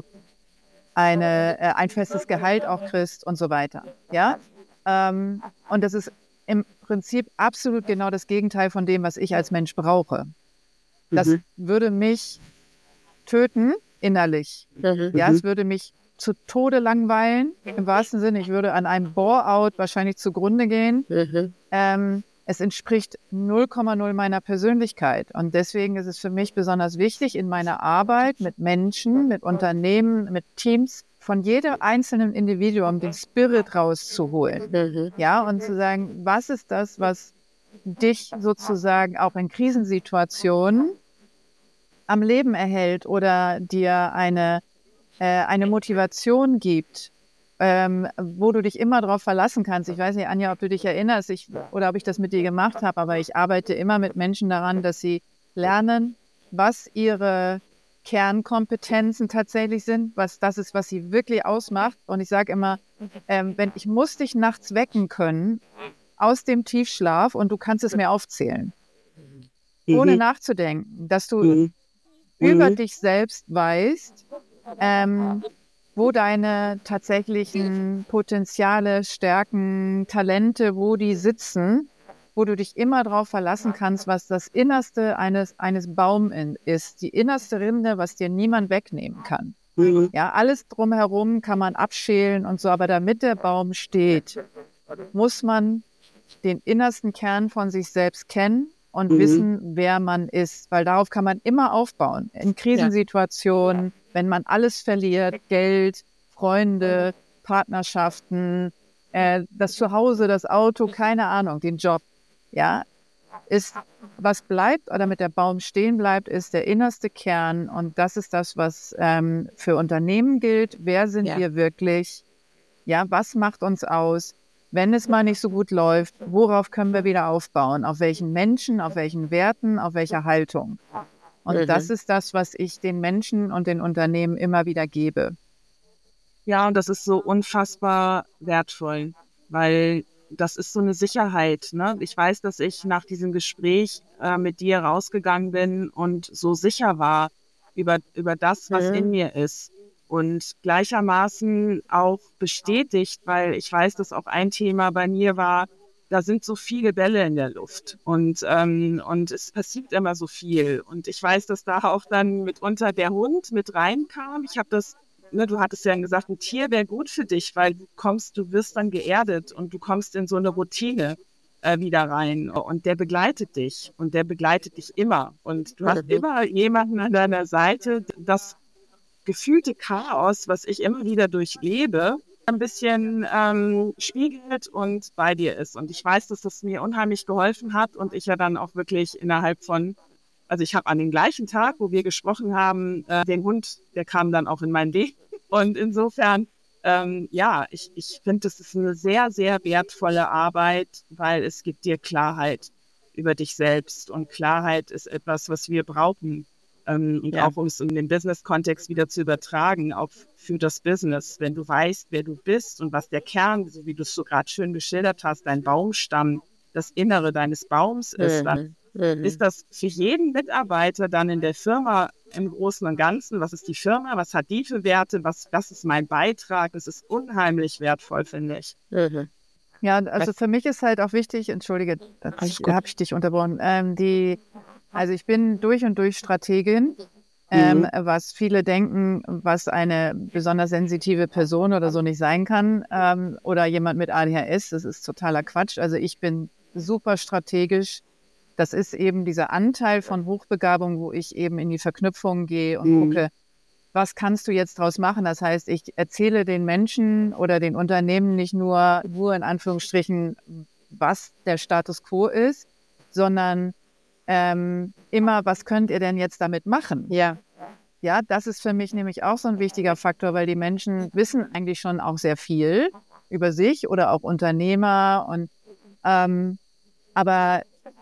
eine, äh, ein festes Gehalt auch kriegst und so weiter. Ja? Ähm, und das ist im Prinzip absolut genau das Gegenteil von dem, was ich als Mensch brauche. Das Mhm. würde mich töten innerlich. Mhm. Ja, es würde mich zu Tode langweilen, im wahrsten Sinne. Ich würde an einem Bore-out wahrscheinlich zugrunde gehen. Mhm. Ähm, es entspricht null Komma null meiner Persönlichkeit. Und deswegen ist es für mich besonders wichtig, in meiner Arbeit mit Menschen, mit Unternehmen, mit Teams, von jedem einzelnen Individuum den Spirit rauszuholen. Mhm. Ja, und zu sagen, was ist das, was dich sozusagen auch in Krisensituationen am Leben erhält oder dir eine, äh, eine Motivation gibt, ähm, wo du dich immer darauf verlassen kannst. Ich weiß nicht, Anja, ob du dich erinnerst ich, oder ob ich das mit dir gemacht habe, aber ich arbeite immer mit Menschen daran, dass sie lernen, was ihre Kernkompetenzen tatsächlich sind, was das ist, was sie wirklich ausmacht. Und ich sage immer, ähm, wenn ich muss dich nachts wecken können aus dem Tiefschlaf und du kannst es mir aufzählen, ohne Mhm. nachzudenken, dass du Mhm. über Mhm. dich selbst weißt, ähm, wo deine tatsächlichen Potenziale, Stärken, Talente, wo die sitzen, wo du dich immer darauf verlassen kannst, was das Innerste eines, eines Baumes ist, die innerste Rinde, was dir niemand wegnehmen kann. Mhm. Ja, alles drumherum kann man abschälen und so, aber damit der Baum steht, muss man den innersten Kern von sich selbst kennen und Mhm. wissen, wer man ist, weil darauf kann man immer aufbauen. In Krisensituationen, wenn man alles verliert, Geld, Freunde, Partnerschaften, äh, das Zuhause, das Auto, keine Ahnung, den Job, ja, ist, was bleibt oder mit der Baum stehen bleibt, ist der innerste Kern und das ist das, was ähm, für Unternehmen gilt. Wer sind Ja. wir wirklich? Ja, was macht uns aus? Wenn es mal nicht so gut läuft, worauf können wir wieder aufbauen? Auf welchen Menschen, auf welchen Werten, auf welcher Haltung? Und Mhm. das ist das, was ich den Menschen und den Unternehmen immer wieder gebe. Ja, und das ist so unfassbar wertvoll, weil das ist so eine Sicherheit, ne? Ich weiß, dass ich nach diesem Gespräch äh, mit dir rausgegangen bin und so sicher war über, über das, was Mhm. in mir ist. Und gleichermaßen auch bestätigt, weil ich weiß, dass auch ein Thema bei mir war, da sind so viele Bälle in der Luft und, ähm, und es passiert immer so viel. Und ich weiß, dass da auch dann mitunter der Hund mit reinkam. Ich habe das Ne, du hattest ja gesagt, ein Tier wäre gut für dich, weil du kommst, du wirst dann geerdet und du kommst in so eine Routine äh, wieder rein und der begleitet dich und der begleitet dich immer und du hast Mhm. immer jemanden an deiner Seite, das gefühlte Chaos, was ich immer wieder durchlebe, ein bisschen ähm, spiegelt und bei dir ist. Und ich weiß, dass das mir unheimlich geholfen hat und ich ja dann auch wirklich innerhalb von also ich habe an dem gleichen Tag, wo wir gesprochen haben, äh, den Hund, der kam dann auch in mein Leben. Und insofern, ähm, ja, ich, ich finde, das ist eine sehr, sehr wertvolle Arbeit, weil es gibt dir Klarheit über dich selbst. Und Klarheit ist etwas, was wir brauchen. Ähm, und Ja. auch um es in den Business-Kontext wieder zu übertragen, auch für das Business. Wenn du weißt, wer du bist und was der Kern, so wie du es so gerade schön geschildert hast, dein Baumstamm, das Innere deines Baums ist, dann Mhm. Mhm. ist das für jeden Mitarbeiter dann in der Firma im Großen und Ganzen, was ist die Firma, was hat die für Werte, was, was ist mein Beitrag, das ist unheimlich wertvoll, finde ich. Mhm. Ja, also für mich ist halt auch wichtig, entschuldige, Alles ich gut. habe ich dich unterbrochen, ähm, die, also ich bin durch und durch Strategin, ähm, Mhm. was viele denken, was eine besonders sensitive Person oder so nicht sein kann, ähm, oder jemand mit A D H S, das ist totaler Quatsch. Also ich bin super strategisch. Das ist eben dieser Anteil von Hochbegabung, wo ich eben in die Verknüpfung gehe und Mhm. gucke, was kannst du jetzt draus machen? Das heißt, ich erzähle den Menschen oder den Unternehmen nicht nur, nur in Anführungsstrichen, was der Status quo ist, sondern ähm, immer, was könnt ihr denn jetzt damit machen? Ja. Ja, das ist für mich nämlich auch so ein wichtiger Faktor, weil die Menschen wissen eigentlich schon auch sehr viel über sich oder auch Unternehmer und ähm, aber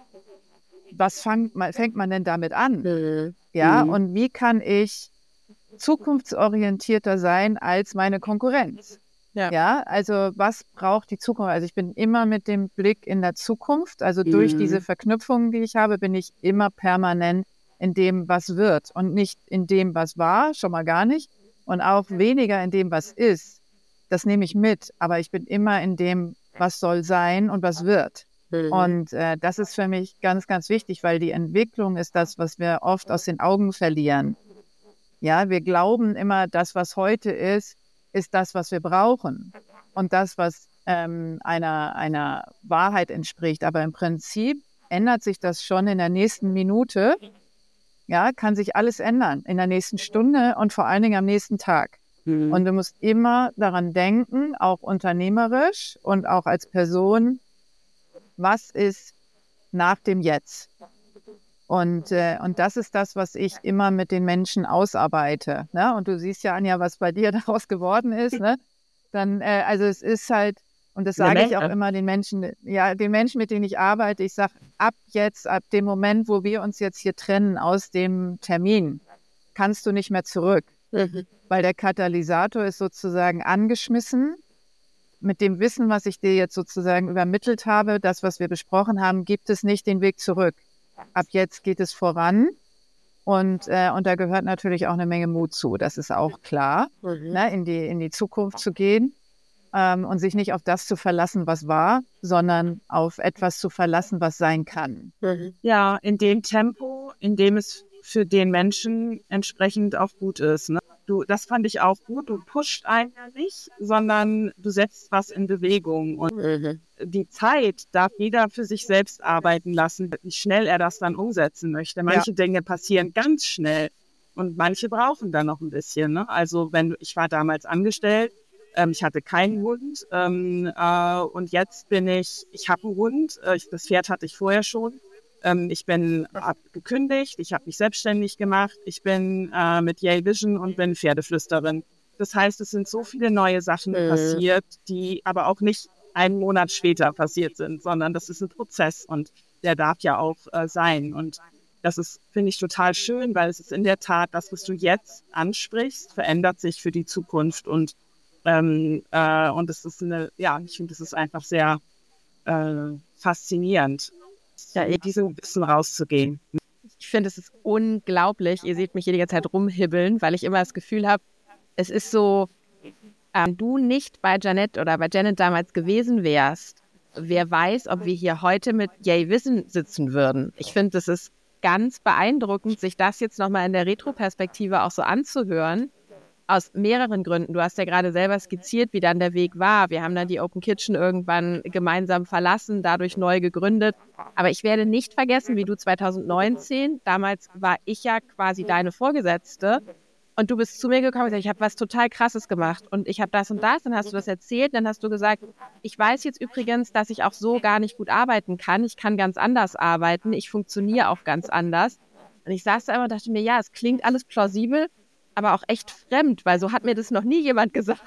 was fängt man, fängt man denn damit an? Mhm. Ja, Mhm. und wie kann ich zukunftsorientierter sein als meine Konkurrenz? Ja. Ja, also was braucht die Zukunft? Also ich bin immer mit dem Blick in der Zukunft. Also durch Mhm. diese Verknüpfungen, die ich habe, bin ich immer permanent in dem, was wird und nicht in dem, was war, schon mal gar nicht. Und auch weniger in dem, was ist. Das nehme ich mit. Aber ich bin immer in dem, was soll sein und was wird. Mhm. Und äh, das ist für mich ganz, ganz wichtig, weil die Entwicklung ist das, was wir oft aus den Augen verlieren. Ja, wir glauben immer, das, was heute ist, ist das, was wir brauchen. Und das, was ähm, einer, einer Wahrheit entspricht. Aber im Prinzip ändert sich das schon in der nächsten Minute. Ja, kann sich alles ändern in der nächsten Stunde und vor allen Dingen am nächsten Tag. Mhm. Und du musst immer daran denken, auch unternehmerisch und auch als Person, was ist nach dem Jetzt? Und, äh, und das ist das, was ich immer mit den Menschen ausarbeite. Ne? Und du siehst ja, Anja, was bei dir daraus geworden ist. Ne? Dann, äh, also es ist halt, und das Eine sage ich auch Menge. immer den Menschen, ja, den Menschen, mit denen ich arbeite, ich sage, ab jetzt, ab dem Moment, wo wir uns jetzt hier trennen aus dem Termin, kannst du nicht mehr zurück. Mhm. Weil der Katalysator ist sozusagen angeschmissen. Mit dem Wissen, was ich dir jetzt sozusagen übermittelt habe, das, was wir besprochen haben, gibt es nicht den Weg zurück. Ab jetzt geht es voran und, äh, und da gehört natürlich auch eine Menge Mut zu, das ist auch klar, Mhm. ne, in die, in die Zukunft zu gehen ähm, und sich nicht auf das zu verlassen, was war, sondern auf etwas zu verlassen, was sein kann. Mhm. Ja, in dem Tempo, in dem es für den Menschen entsprechend auch gut ist. Ne? du, das fand ich auch gut, du pusht einen ja nicht, sondern du setzt was in Bewegung. Und mhm. die Zeit darf jeder für sich selbst arbeiten lassen, wie schnell er das dann umsetzen möchte. Manche ja. Dinge passieren ganz schnell und manche brauchen dann noch ein bisschen. Ne? Also wenn ich war damals angestellt, ähm, ich hatte keinen Hund ähm, äh, und jetzt bin ich, ich habe einen Hund, äh, ich, das Pferd hatte ich vorher schon. Ich bin gekündigt, ich habe mich selbstständig gemacht, ich bin äh, mit Yay Vision und bin Pferdeflüsterin. Das heißt, es sind so viele neue Sachen mhm. passiert, die aber auch nicht einen Monat später passiert sind, sondern das ist ein Prozess und der darf ja auch äh, sein. Und das ist, finde ich, total schön, weil es ist in der Tat, das, was du jetzt ansprichst, verändert sich für die Zukunft. Und ähm, äh, und es ist eine, ja, ich finde, es ist einfach sehr äh, faszinierend. Ja, mit diesem Wissen rauszugehen. Ich finde, es ist unglaublich. Ihr seht mich hier die ganze Zeit rumhibbeln, weil ich immer das Gefühl habe, es ist so, ähm, du nicht bei Janet oder bei Janet damals gewesen wärst, wer weiß, ob wir hier heute mit Yay Vision sitzen würden. Ich finde, es ist ganz beeindruckend, sich das jetzt nochmal in der Retroperspektive auch so anzuhören. Aus mehreren Gründen. Du hast ja gerade selber skizziert, wie dann der Weg war. Wir haben dann die Open Kitchen irgendwann gemeinsam verlassen, dadurch neu gegründet. Aber ich werde nicht vergessen, wie du zwanzig neunzehn, damals war ich ja quasi deine Vorgesetzte und du bist zu mir gekommen und gesagt, ich habe was total Krasses gemacht und ich habe das und das. Dann hast du das erzählt, dann hast du gesagt, ich weiß jetzt übrigens, dass ich auch so gar nicht gut arbeiten kann. Ich kann ganz anders arbeiten. Ich funktioniere auch ganz anders. Und ich saß da immer und dachte mir, ja, es klingt alles plausibel, aber auch echt fremd, weil so hat mir das noch nie jemand gesagt.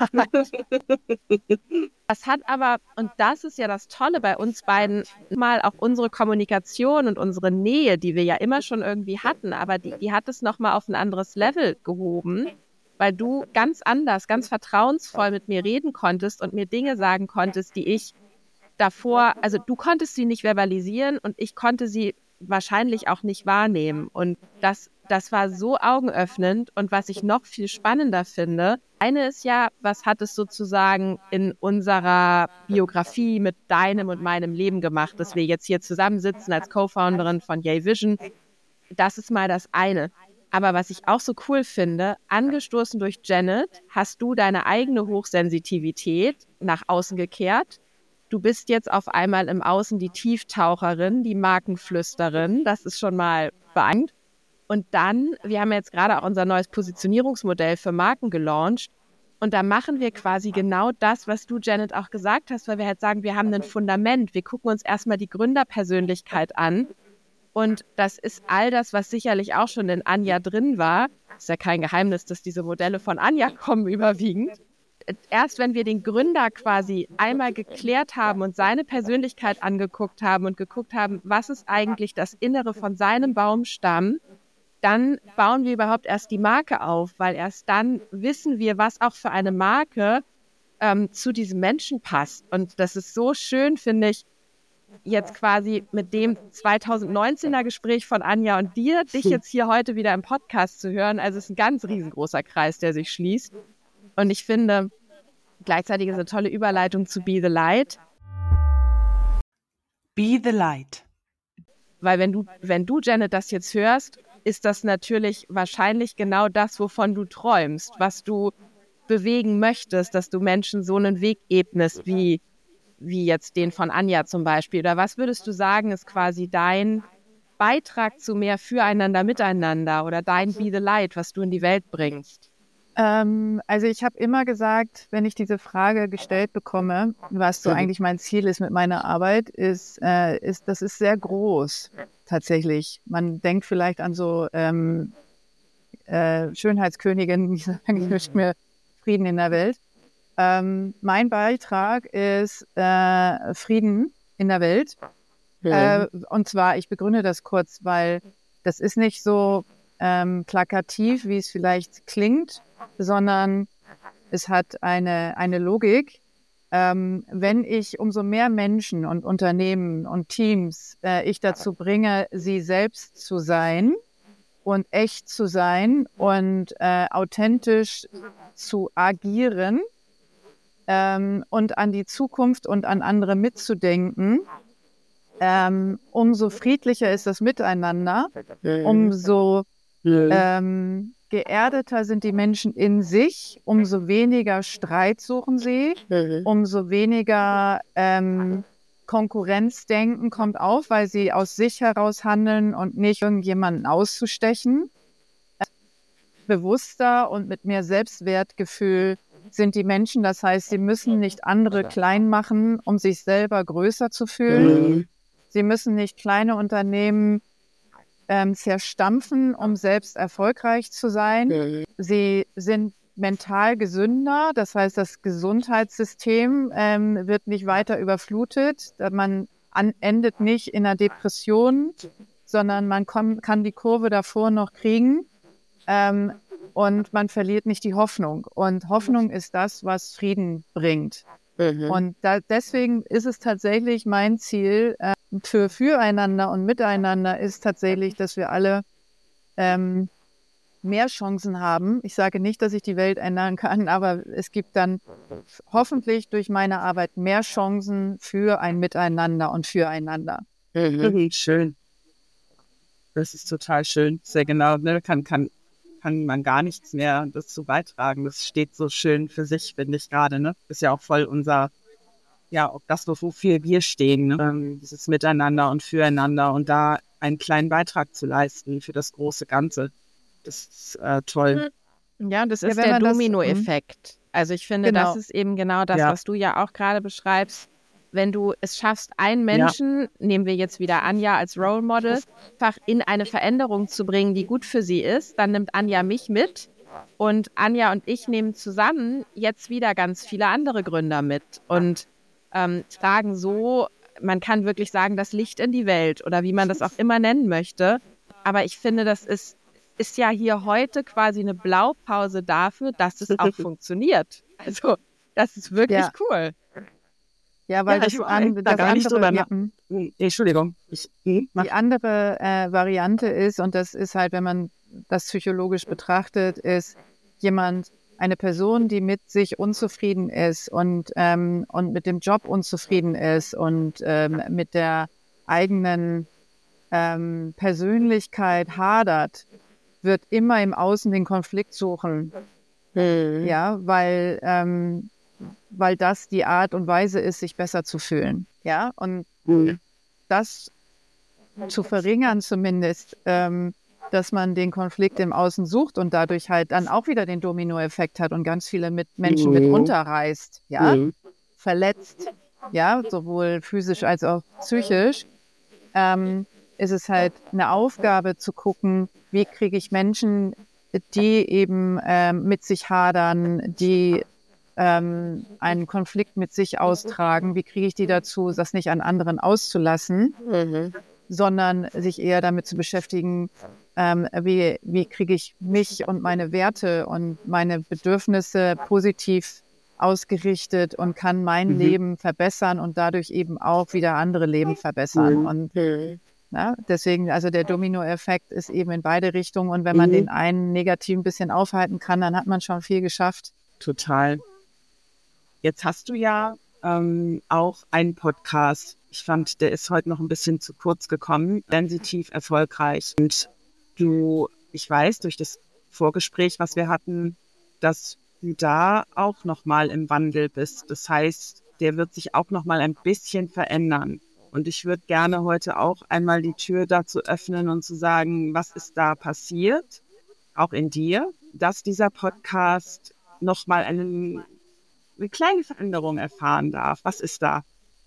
Das hat aber, und das ist ja das Tolle bei uns beiden, mal auch unsere Kommunikation und unsere Nähe, die wir ja immer schon irgendwie hatten, aber die, die hat es nochmal auf ein anderes Level gehoben, weil du ganz anders, ganz vertrauensvoll mit mir reden konntest und mir Dinge sagen konntest, die ich davor, also du konntest sie nicht verbalisieren und ich konnte sie wahrscheinlich auch nicht wahrnehmen. Und das Das war so augenöffnend und was ich noch viel spannender finde, eine ist ja, was hat es sozusagen in unserer Biografie mit deinem und meinem Leben gemacht, dass wir jetzt hier zusammensitzen als Co-Founderin von Yay Vision. Das ist mal das eine. Aber was ich auch so cool finde, angestoßen durch Janet, hast du deine eigene Hochsensitivität nach außen gekehrt. Du bist jetzt auf einmal im Außen die Tieftaucherin, die Markenflüsterin. Das ist schon mal beeindruckend. Und dann, wir haben jetzt gerade auch unser neues Positionierungsmodell für Marken gelauncht und da machen wir quasi genau das, was du, Janet, auch gesagt hast, weil wir halt sagen, wir haben ein Fundament, wir gucken uns erstmal die Gründerpersönlichkeit an und das ist all das, was sicherlich auch schon in Anja drin war. Ist ja kein Geheimnis, dass diese Modelle von Anja kommen überwiegend. Erst wenn wir den Gründer quasi einmal geklärt haben und seine Persönlichkeit angeguckt haben und geguckt haben, was ist eigentlich das Innere von seinem Baumstamm, dann bauen wir überhaupt erst die Marke auf, weil erst dann wissen wir, was auch für eine Marke ähm, zu diesem Menschen passt. Und das ist so schön, finde ich, jetzt quasi mit dem zwanzig neunzehner Gespräch von Anja und dir, dich jetzt hier heute wieder im Podcast zu hören. Also es ist ein ganz riesengroßer Kreis, der sich schließt. Und ich finde, gleichzeitig ist es eine tolle Überleitung zu Be the Light. Be the Light. Weil wenn du, wenn du, Janet, das jetzt hörst, ist das natürlich wahrscheinlich genau das, wovon du träumst, was du bewegen möchtest, dass du Menschen so einen Weg ebnest, wie, wie jetzt den von Anja zum Beispiel. Oder was würdest du sagen, ist quasi dein Beitrag zu mehr Füreinander, Miteinander oder dein Be the Light, was du in die Welt bringst? Ähm, also ich habe immer gesagt, wenn ich diese Frage gestellt bekomme, was so eigentlich mein Ziel ist mit meiner Arbeit, ist, äh, ist das ist sehr groß tatsächlich. Man denkt vielleicht an so ähm, äh, Schönheitsköniginnen, die sagen, ich wünsche mir Frieden in der Welt. Ähm, mein Beitrag ist äh, Frieden in der Welt. Ja. Äh, und zwar, ich begründe das kurz, weil das ist nicht so ähm, plakativ, wie es vielleicht klingt, sondern es hat eine, eine Logik. Ähm, wenn ich umso mehr Menschen und Unternehmen und Teams äh, ich dazu bringe, sie selbst zu sein und echt zu sein und äh, authentisch zu agieren ähm, und an die Zukunft und an andere mitzudenken, ähm, umso friedlicher ist das Miteinander, umso ähm, geerdeter sind die Menschen in sich, umso weniger Streit suchen sie, Mhm. umso weniger ähm, Konkurrenzdenken kommt auf, weil sie aus sich heraus handeln und nicht irgendjemanden auszustechen. Bewusster und mit mehr Selbstwertgefühl sind die Menschen. Das heißt, sie müssen nicht andere klein machen, um sich selber größer zu fühlen. Mhm. Sie müssen nicht kleine Unternehmen ähm, zerstampfen, um selbst erfolgreich zu sein. Mhm. Sie sind mental gesünder. Das heißt, das Gesundheitssystem ähm, wird nicht weiter überflutet. Man an, endet nicht in einer Depression, sondern man kann, kann die Kurve davor noch kriegen. Ähm, und man verliert nicht die Hoffnung. Und Hoffnung ist das, was Frieden bringt. Mhm. Und da, deswegen ist es tatsächlich mein Ziel äh, für Füreinander und Miteinander ist tatsächlich, dass wir alle ähm, mehr Chancen haben. Ich sage nicht, dass ich die Welt ändern kann, aber es gibt dann hoffentlich durch meine Arbeit mehr Chancen für ein Miteinander und füreinander. Mhm. Mhm, schön. Das ist total schön. Sehr genau. Ne? Kann, kann, kann man gar nichts mehr dazu beitragen. Das steht so schön für sich, finde ich gerade. Ne? Ist ja auch voll unser, ja, auch das, wofür wir stehen. Ne? Ähm, dieses Miteinander und Füreinander und da einen kleinen Beitrag zu leisten für das große Ganze. Das ist äh, toll. Ja, das Ja, ist wenn der man das- Dominoeffekt. Also ich finde, Genau. das ist eben genau das, Ja. was du ja auch gerade beschreibst. Wenn du es schaffst, einen Menschen, nehmen wir jetzt wieder Anja als Role Model, einfach in eine Veränderung zu bringen, die gut für sie ist, dann nimmt Anja mich mit und Anja und ich nehmen zusammen jetzt wieder ganz viele andere Gründer mit und ähm, tragen so, man kann wirklich sagen, das Licht in die Welt oder wie man das auch immer nennen möchte. Aber ich finde, das ist, ist ja hier heute quasi eine Blaupause dafür, dass es auch funktioniert. Also das ist wirklich Ja. cool. Ja, weil Ja, das, ich war an, da das gar nicht andere, drüber ja, nach- hm. Hm, Entschuldigung. Ich, hm, mach. Die andere äh, Variante ist, und das ist halt, wenn man das psychologisch betrachtet, ist jemand, eine Person, die mit sich unzufrieden ist und, ähm, und mit dem Job unzufrieden ist und ähm, mit der eigenen ähm, Persönlichkeit hadert, wird immer im Außen den Konflikt suchen. Mhm. Ja, weil, ähm, weil das die Art und Weise ist, sich besser zu fühlen. Ja, und Mhm. das zu verringern zumindest, ähm, dass man den Konflikt im Außen sucht und dadurch halt dann auch wieder den Dominoeffekt hat und ganz viele mit Menschen mit Mhm. runterreißt, ja, Mhm. verletzt, ja, sowohl physisch als auch psychisch, ähm, ist es halt eine Aufgabe zu gucken, wie kriege ich Menschen, die eben ähm, mit sich hadern, die ähm, einen Konflikt mit sich austragen, wie kriege ich die dazu, das nicht an anderen auszulassen, Mhm. sondern sich eher damit zu beschäftigen, ähm, wie, wie kriege ich mich und meine Werte und meine Bedürfnisse positiv ausgerichtet und kann mein Mhm. Leben verbessern und dadurch eben auch wieder andere Leben verbessern. Mhm. Und Mhm. ja, deswegen, also der Dominoeffekt ist eben in beide Richtungen und wenn man Mhm. den einen negativ ein bisschen aufhalten kann, dann hat man schon viel geschafft. Total. Jetzt hast du ja ähm, auch einen Podcast. Ich fand, der ist heute noch ein bisschen zu kurz gekommen. Sensitiv erfolgreich. Und du, ich weiß durch das Vorgespräch, was wir hatten, dass du da auch nochmal im Wandel bist. Das heißt, der wird sich auch nochmal ein bisschen verändern. Und ich würde gerne heute auch einmal die Tür dazu öffnen und zu sagen, was ist da passiert, auch in dir, dass dieser Podcast nochmal einen eine kleine Veränderung erfahren darf. Was ist da?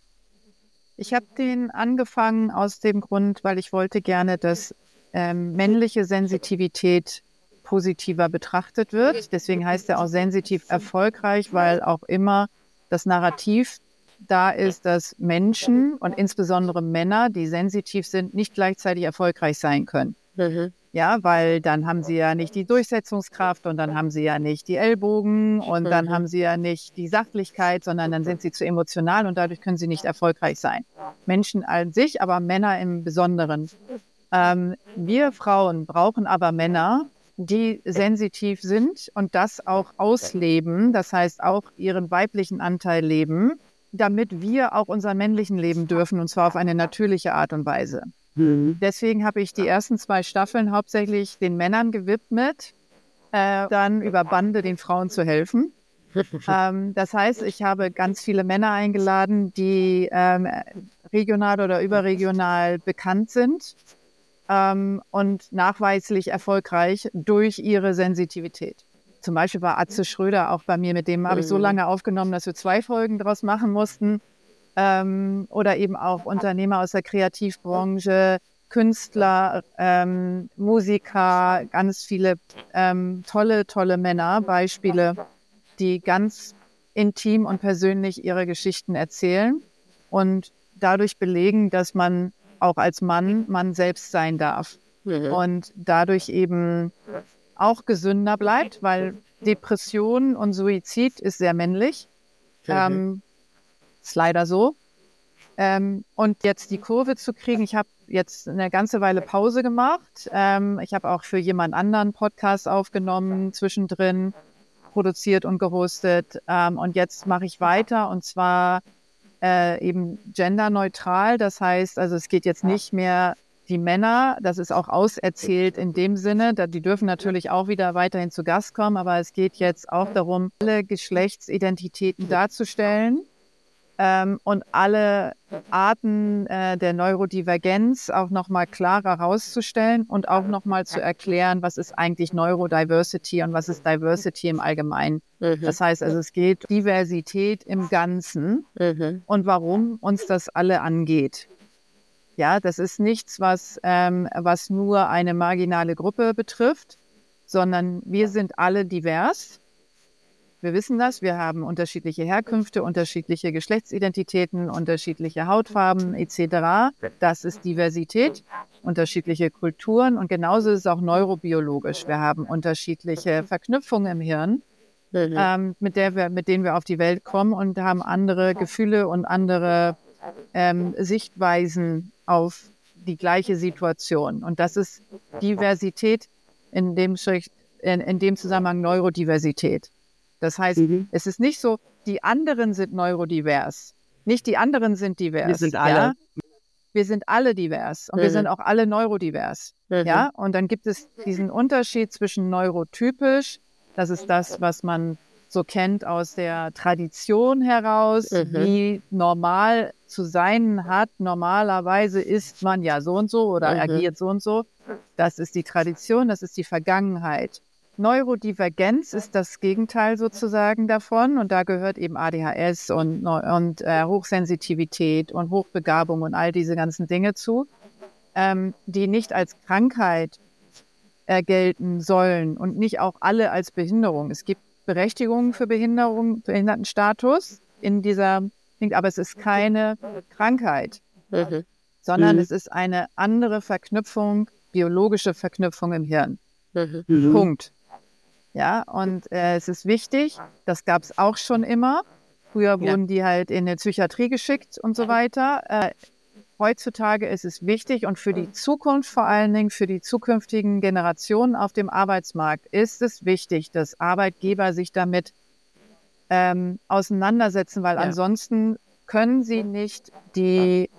Ich habe den angefangen aus dem Grund, weil ich wollte gerne, dass ähm, männliche Sensitivität positiver betrachtet wird. Deswegen heißt er auch sensitiv erfolgreich, weil auch immer das Narrativ da ist, dass Menschen und insbesondere Männer, die sensitiv sind, nicht gleichzeitig erfolgreich sein können. Mhm. Ja, weil dann haben sie ja nicht die Durchsetzungskraft und dann haben sie ja nicht die Ellbogen und dann Mhm. haben sie ja nicht die Sachlichkeit, sondern dann sind sie zu emotional und dadurch können sie nicht erfolgreich sein. Menschen an sich, aber Männer im Besonderen. Ähm, wir Frauen brauchen aber Männer, die sensitiv sind und das auch ausleben, das heißt auch ihren weiblichen Anteil leben, damit wir auch unseren männlichen leben dürfen und zwar auf eine natürliche Art und Weise. Mhm. Deswegen habe ich die ersten zwei Staffeln hauptsächlich den Männern gewidmet, äh, dann über Bande den Frauen zu helfen. ähm, das heißt, ich habe ganz viele Männer eingeladen, die ähm, regional oder überregional bekannt sind ähm, und nachweislich erfolgreich durch ihre Sensitivität. Zum Beispiel war Atze Schröder auch bei mir, mit dem habe ich so lange aufgenommen, dass wir zwei Folgen daraus machen mussten. Ähm, oder eben auch Unternehmer aus der Kreativbranche, Künstler, ähm, Musiker, ganz viele ähm, tolle, tolle Männer, Beispiele, die ganz intim und persönlich ihre Geschichten erzählen und dadurch belegen, dass man auch als Mann Mann selbst sein darf. Mhm. Und dadurch eben auch gesünder bleibt, weil Depression und Suizid ist sehr männlich. Mhm. Ähm, ist leider so. Ähm, und jetzt die Kurve zu kriegen, ich habe jetzt eine ganze Weile Pause gemacht. Ähm, ich habe auch für jemand anderen Podcast aufgenommen, zwischendrin produziert und gehostet. Ähm, und jetzt mache ich weiter und zwar äh, eben genderneutral. Das heißt, also es geht jetzt nicht mehr die Männer, das ist auch auserzählt in dem Sinne, da, die dürfen natürlich auch wieder weiterhin zu Gast kommen, aber es geht jetzt auch darum, alle Geschlechtsidentitäten darzustellen. Ähm, und alle Arten äh, der Neurodivergenz auch nochmal klarer herauszustellen und auch nochmal zu erklären, was ist eigentlich Neurodiversity und was ist Diversity im Allgemeinen. Mhm. Das heißt also, es geht um Diversität im Ganzen mhm. und warum uns das alle angeht. Ja, das ist nichts, was, ähm, was nur eine marginale Gruppe betrifft, sondern wir sind alle divers. Wir wissen das, wir haben unterschiedliche Herkünfte, unterschiedliche Geschlechtsidentitäten, unterschiedliche Hautfarben et cetera. Das ist Diversität, unterschiedliche Kulturen und genauso ist es auch neurobiologisch. Wir haben unterschiedliche Verknüpfungen im Hirn, mhm. ähm, mit, der wir, mit denen wir auf die Welt kommen und haben andere Gefühle und andere ähm, Sichtweisen auf die gleiche Situation. Und das ist Diversität, in dem, in, in dem Zusammenhang Neurodiversität. Das heißt, mhm. es ist nicht so, die anderen sind neurodivers. Nicht die anderen sind divers. Wir sind alle. Ja? Wir sind alle divers und mhm. wir sind auch alle neurodivers. Mhm. Ja? Und dann gibt es diesen Unterschied zwischen neurotypisch, das ist das, was man so kennt aus der Tradition heraus, mhm. wie normal zu sein hat. Normalerweise ist man ja so und so oder mhm. agiert so und so. Das ist die Tradition, das ist die Vergangenheit. Neurodivergenz ist das Gegenteil sozusagen davon und da gehört eben A D H S und, und äh, Hochsensitivität und Hochbegabung und all diese ganzen Dinge zu, ähm, die nicht als Krankheit äh, gelten sollen und nicht auch alle als Behinderung. Es gibt Berechtigungen für Behinderung, Behindertenstatus in dieser, aber es ist keine Krankheit, mhm. sondern mhm. es ist eine andere Verknüpfung, biologische Verknüpfung im Hirn. Mhm. Punkt. Ja, und äh, es ist wichtig, das gab es auch schon immer. Früher wurden ja. die halt in die Psychiatrie geschickt und so weiter. Äh, heutzutage ist es wichtig und für die Zukunft vor allen Dingen, für die zukünftigen Generationen auf dem Arbeitsmarkt ist es wichtig, dass Arbeitgeber sich damit ähm, auseinandersetzen, weil ja. ansonsten können sie nicht die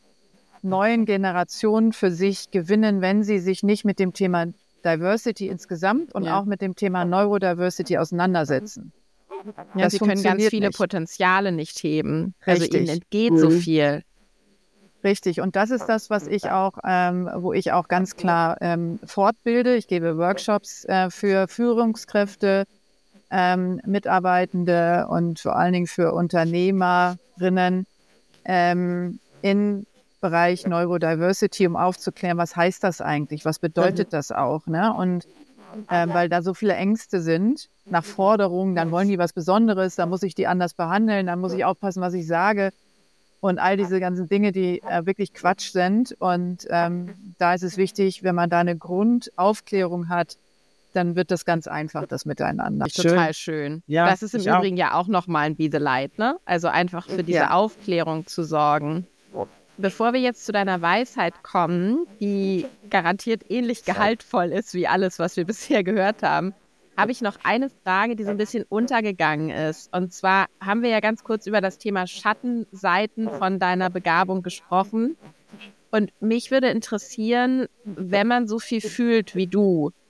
neuen Generationen für sich gewinnen, wenn sie sich nicht mit dem Thema Diversity insgesamt und ja. auch mit dem Thema Neurodiversity auseinandersetzen. Ja, sie können ganz viele nicht. Potenziale nicht heben. Also ihnen entgeht mhm. so viel. Richtig. Und das ist das, was ich auch, ähm, wo ich auch ganz klar ähm, fortbilde. Ich gebe Workshops äh, für Führungskräfte, ähm, Mitarbeitende und vor allen Dingen für Unternehmerinnen ähm, in Bereich Neurodiversity, um aufzuklären, was heißt das eigentlich, was bedeutet mhm. das auch, ne? Und äh, weil da so viele Ängste sind nach Forderungen, dann wollen die was Besonderes, dann muss ich die anders behandeln, dann muss ich aufpassen, was ich sage und all diese ganzen Dinge, die äh, wirklich Quatsch sind. Und ähm, da ist es wichtig, wenn man da eine Grundaufklärung hat, dann wird das ganz einfach, das Miteinander. Total schön. Ja, das ist im Übrigen auch. ja auch nochmal ein Be the Light, ne? Also einfach für diese ja. Aufklärung zu sorgen. Bevor wir jetzt zu deiner Weisheit kommen, die garantiert ähnlich gehaltvoll ist wie alles, was wir bisher gehört haben, habe ich noch eine Frage, die so ein bisschen untergegangen ist. Und zwar haben wir ja ganz kurz über das Thema Schattenseiten von deiner Begabung gesprochen. Und mich würde interessieren, wenn man so viel fühlt wie du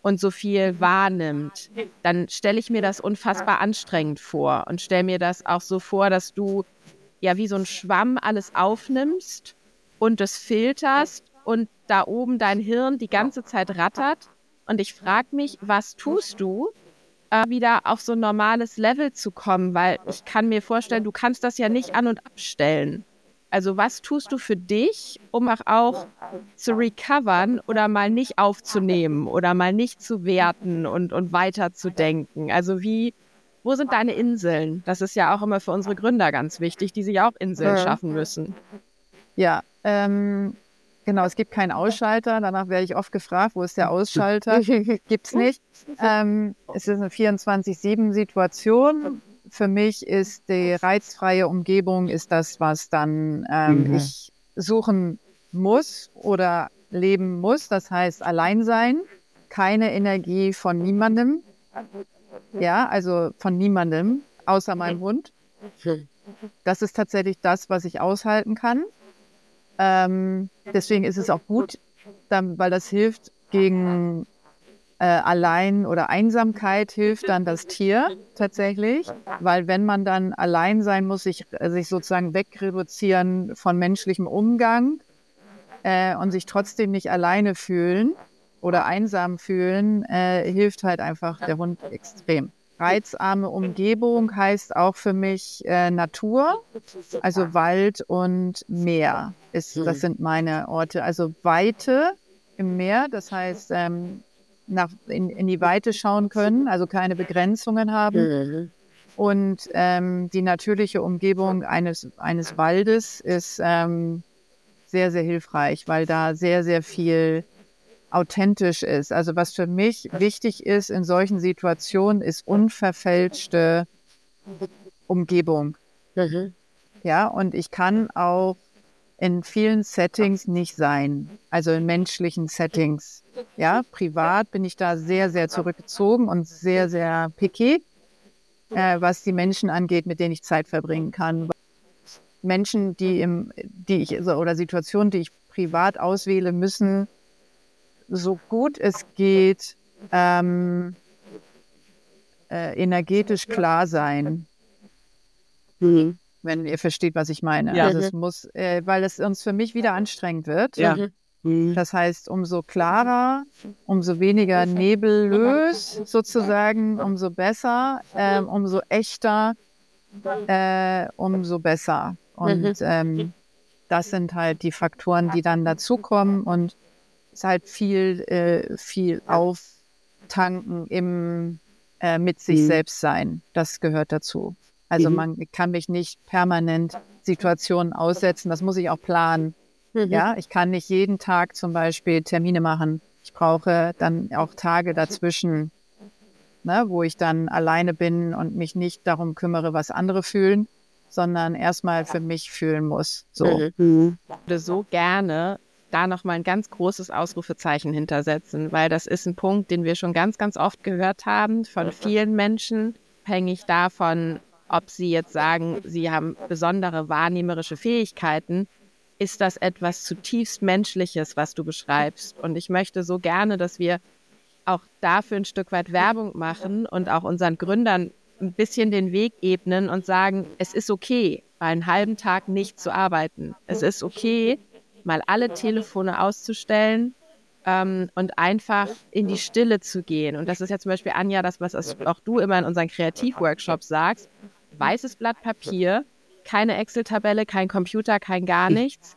und so viel wahrnimmt, dann stelle ich mir das unfassbar anstrengend vor und stelle mir das auch so vor, dass du ja wie so ein Schwamm alles aufnimmst und es filterst und da oben dein Hirn die ganze Zeit rattert. Und ich frage mich, was tust du, äh, wieder auf so ein normales Level zu kommen? Weil ich kann mir vorstellen, du kannst das ja nicht an- und abstellen. Also was tust du für dich, um auch, auch zu recovern oder mal nicht aufzunehmen oder mal nicht zu werten und, und weiterzudenken? Also wie, wo sind deine Inseln? Das ist ja auch immer für unsere Gründer ganz wichtig, die sich auch Inseln schaffen müssen. Ja, ähm, genau, es gibt keinen Ausschalter. Danach werde ich oft gefragt, wo ist der Ausschalter? Gibt's nicht. Ähm, es ist eine vierundzwanzig sieben Situation. Für mich ist die reizfreie Umgebung ist das, was dann ähm, mhm. ich suchen muss oder leben muss. Das heißt, allein sein, keine Energie von niemandem. Ja, also von niemandem, außer meinem Hund. Das ist tatsächlich das, was ich aushalten kann. Ähm, deswegen ist es auch gut, dann, weil das hilft gegen äh, Allein- oder Einsamkeit, hilft dann das Tier tatsächlich. Weil wenn man dann allein sein muss, sich, sich sozusagen wegreduzieren von menschlichem Umgang äh, und sich trotzdem nicht alleine fühlen oder einsam fühlen, äh, hilft halt einfach der Hund extrem. Reizarme Umgebung heißt auch für mich äh, Natur, also Wald und Meer. Ist, das sind meine Orte. Also Weite im Meer, das heißt ähm, nach, in, in die Weite schauen können, also keine Begrenzungen haben. Und ähm, die natürliche Umgebung eines, eines Waldes ist ähm, sehr, sehr hilfreich, weil da sehr, sehr viel authentisch ist. Also was für mich wichtig ist in solchen Situationen, ist unverfälschte Umgebung. Mhm. Ja, und ich kann auch in vielen Settings nicht sein, also in menschlichen Settings. Ja, privat bin ich da sehr, sehr zurückgezogen und sehr, sehr picky, äh, was die Menschen angeht, mit denen ich Zeit verbringen kann. Menschen, die im, die ich, oder Situationen, die ich privat auswähle, müssen so gut es geht, ähm, äh, energetisch klar sein. Mhm. Wenn ihr versteht, was ich meine. Ja. Also es muss, äh, weil es uns für mich wieder anstrengend wird. Ja. Mhm. Das heißt, umso klarer, umso weniger nebellös sozusagen, umso besser, äh, umso echter, äh, umso besser. Und mhm. ähm, das sind halt die Faktoren, die dann dazukommen, und ist halt viel, äh, viel auftanken im äh, mit sich mhm. selbst sein. Das gehört dazu. Also mhm. man kann mich nicht permanent Situationen aussetzen. Das muss ich auch planen. Mhm. Ja, ich kann nicht jeden Tag zum Beispiel Termine machen. Ich brauche dann auch Tage dazwischen, ne, wo ich dann alleine bin und mich nicht darum kümmere, was andere fühlen, sondern erstmal für mich fühlen muss. So. Mhm. Ich würde so gerne da nochmal ein ganz großes Ausrufezeichen hintersetzen, weil das ist ein Punkt, den wir schon ganz, ganz oft gehört haben von vielen Menschen, abhängig davon, ob sie jetzt sagen, sie haben besondere wahrnehmerische Fähigkeiten, ist das etwas zutiefst Menschliches, was du beschreibst. Und ich möchte so gerne, dass wir auch dafür ein Stück weit Werbung machen und auch unseren Gründern ein bisschen den Weg ebnen und sagen, es ist okay, mal einen halben Tag nicht zu arbeiten. Es ist okay, mal alle Telefone auszustellen ähm, und einfach in die Stille zu gehen. Und das ist ja zum Beispiel, Anja, das, was auch du immer in unseren Kreativworkshops sagst, weißes Blatt Papier, keine Excel-Tabelle, kein Computer, kein gar nichts.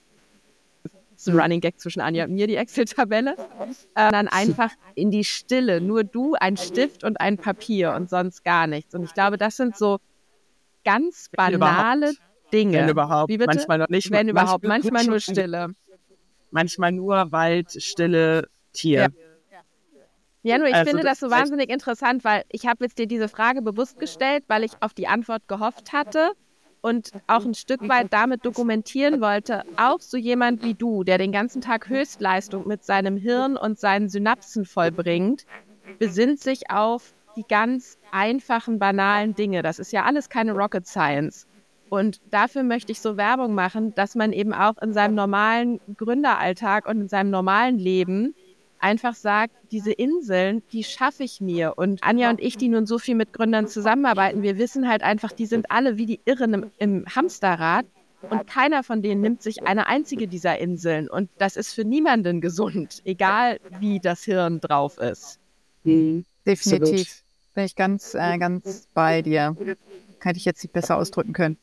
Das ist ein Running Gag zwischen Anja und mir, die Excel-Tabelle. Äh, dann einfach in die Stille, nur du, ein Stift und ein Papier und sonst gar nichts. Und ich glaube, das sind so ganz banale Dinge. Wenn überhaupt, Wie bitte? manchmal noch nicht. Wenn überhaupt, manchmal nur Stille. Manchmal nur Wald, Stille, Tier. Ja. Ja, nur ich also finde das, das so wahnsinnig interessant, weil ich habe jetzt dir diese Frage bewusst gestellt, weil ich auf die Antwort gehofft hatte und auch ein Stück weit damit dokumentieren wollte, auch so jemand wie du, der den ganzen Tag Höchstleistung mit seinem Hirn und seinen Synapsen vollbringt, besinnt sich auf die ganz einfachen, banalen Dinge. Das ist ja alles keine Rocket Science. Und dafür möchte ich so Werbung machen, dass man eben auch in seinem normalen Gründeralltag und in seinem normalen Leben einfach sagt, diese Inseln, die schaffe ich mir. Und Anja und ich, die nun so viel mit Gründern zusammenarbeiten, wir wissen halt einfach, die sind alle wie die Irren im, im Hamsterrad. Und keiner von denen nimmt sich eine einzige dieser Inseln. Und das ist für niemanden gesund, egal wie das Hirn drauf ist. Mhm. Definitiv. Bin ich ganz, äh, ganz bei dir. Hätte ich jetzt nicht besser ausdrücken können.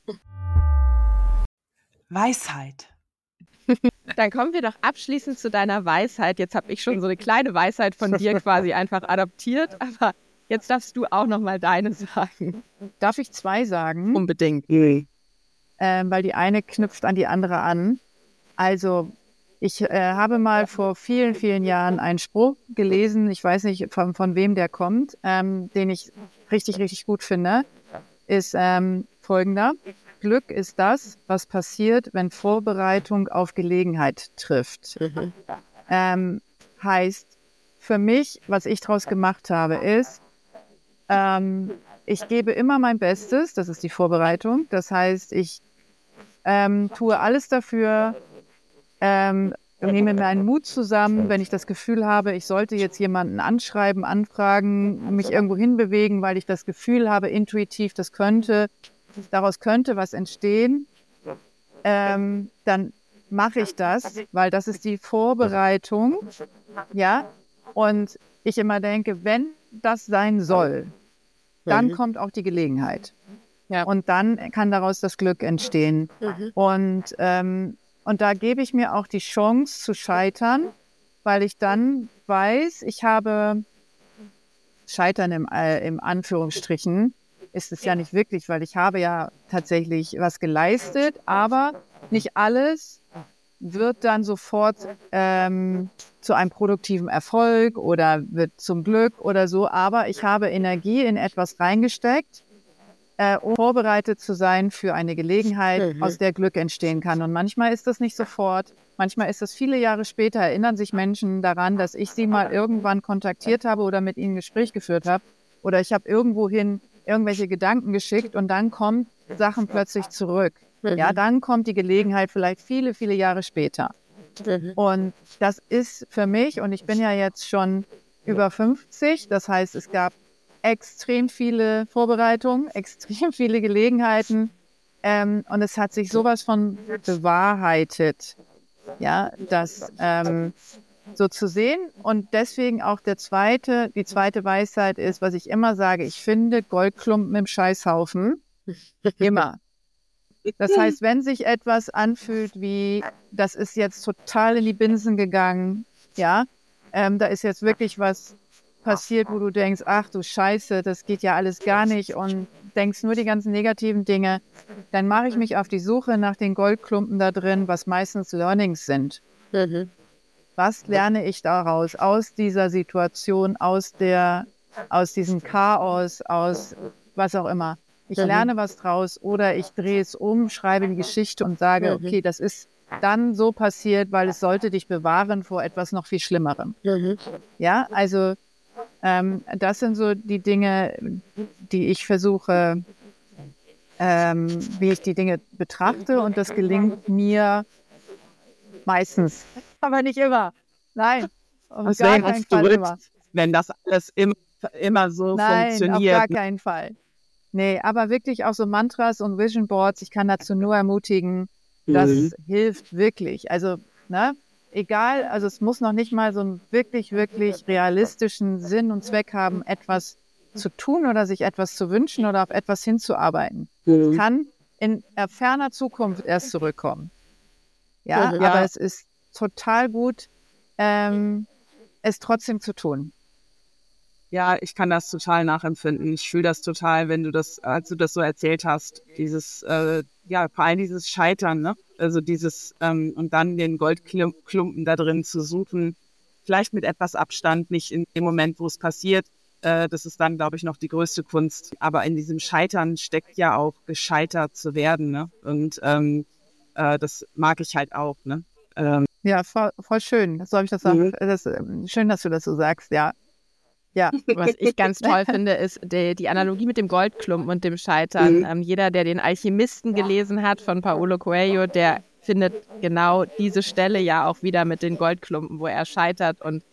Weisheit. Dann kommen wir doch abschließend zu deiner Weisheit. Jetzt habe ich schon so eine kleine Weisheit von dir quasi einfach adaptiert, aber jetzt darfst du auch noch mal deine sagen. Darf ich zwei sagen? Unbedingt. Mhm. Ähm, weil die eine knüpft an die andere an. Also ich äh, habe mal vor vielen, vielen Jahren einen Spruch gelesen, ich weiß nicht, von, von wem der kommt, ähm, den ich richtig, richtig gut finde, ist ähm, folgender. Glück ist das, was passiert, wenn Vorbereitung auf Gelegenheit trifft. Mhm. Ähm, heißt, für mich, was ich daraus gemacht habe, ist, ähm, ich gebe immer mein Bestes, das ist die Vorbereitung. Das heißt, ich ähm, tue alles dafür, ähm, nehme meinen Mut zusammen, wenn ich das Gefühl habe, ich sollte jetzt jemanden anschreiben, anfragen, mich irgendwo hinbewegen, weil ich das Gefühl habe, intuitiv, das könnte, daraus könnte was entstehen, ähm, dann mache ich das, weil das ist die Vorbereitung, ja, und ich immer denke, wenn das sein soll, dann mhm. kommt auch die Gelegenheit. Ja. Und dann kann daraus das Glück entstehen. Mhm. Und, ähm, und da gebe ich mir auch die Chance zu scheitern, weil ich dann weiß, ich habe Scheitern im, äh, im Anführungsstrichen, ist es ja nicht wirklich, weil ich habe ja tatsächlich was geleistet, aber nicht alles wird dann sofort ähm, zu einem produktiven Erfolg oder wird zum Glück oder so, aber ich habe Energie in etwas reingesteckt, äh, um vorbereitet zu sein für eine Gelegenheit, mhm. aus der Glück entstehen kann. Und manchmal ist das nicht sofort, manchmal ist das viele Jahre später, erinnern sich Menschen daran, dass ich sie mal irgendwann kontaktiert habe oder mit ihnen ein Gespräch geführt habe oder ich habe irgendwohin irgendwelche Gedanken geschickt und dann kommen Sachen plötzlich zurück. Mhm. Ja, dann kommt die Gelegenheit vielleicht viele, viele Jahre später. Mhm. Und das ist für mich, und ich bin ja jetzt schon über fünfzig, das heißt, es gab extrem viele Vorbereitungen, extrem viele Gelegenheiten ähm, und es hat sich sowas von bewahrheitet, ja, das ähm, so zu sehen. Und deswegen auch der zweite, die zweite Weisheit ist, was ich immer sage, ich finde Goldklumpen im Scheißhaufen. Immer. Das heißt, wenn sich etwas anfühlt wie, das ist jetzt total in die Binsen gegangen, ja, ähm, da ist jetzt wirklich was passiert, wo du denkst, ach du Scheiße, das geht ja alles gar nicht und denkst nur die ganzen negativen Dinge, dann mache ich mich auf die Suche nach den Goldklumpen da drin, was meistens Learnings sind. Mhm. Was lerne ich daraus, aus dieser Situation, aus der, aus diesem Chaos, aus was auch immer. Ich mhm. lerne was draus oder ich drehe es um, schreibe die Geschichte und sage, mhm. okay, das ist dann so passiert, weil es sollte dich bewahren vor etwas noch viel Schlimmerem. Mhm. Ja, also ähm, das sind so die Dinge, die ich versuche, ähm, wie ich die Dinge betrachte und das gelingt mir meistens, aber nicht immer. Nein, auf das gar wäre keinen Fall verrückt, immer. wenn das alles immer, immer so Nein, funktioniert. auf gar keinen Fall. Nee, aber wirklich auch so Mantras und Vision Boards, ich kann dazu nur ermutigen, das mhm. hilft wirklich. Also, ne, egal, also es muss noch nicht mal so einen wirklich, wirklich realistischen Sinn und Zweck haben, etwas zu tun oder sich etwas zu wünschen oder auf etwas hinzuarbeiten. Mhm. Es kann in ferner Zukunft erst zurückkommen. Ja, mhm, aber ja. es ist total gut, ähm, es trotzdem zu tun. Ja, ich kann das total nachempfinden. Ich fühle das total, wenn du das, als du das so erzählt hast, dieses, äh, ja, vor allem dieses Scheitern, ne? Also dieses, ähm, und dann den Goldklumpen da drin zu suchen, vielleicht mit etwas Abstand, nicht in dem Moment, wo es passiert. Äh, das ist dann, glaube ich, noch die größte Kunst. Aber in diesem Scheitern steckt ja auch gescheitert zu werden, ne? Und ähm, äh, das mag ich halt auch, ne? Ähm, ja, voll, voll schön. So habe ich das auch. Mhm. Das, schön, dass du das so sagst, ja. Ja, was ich ganz toll finde, ist die, die Analogie mit dem Goldklumpen und dem Scheitern. Mhm. Ähm, jeder, der den Alchemisten gelesen hat von Paulo Coelho, der findet genau diese Stelle ja auch wieder mit den Goldklumpen, wo er scheitert und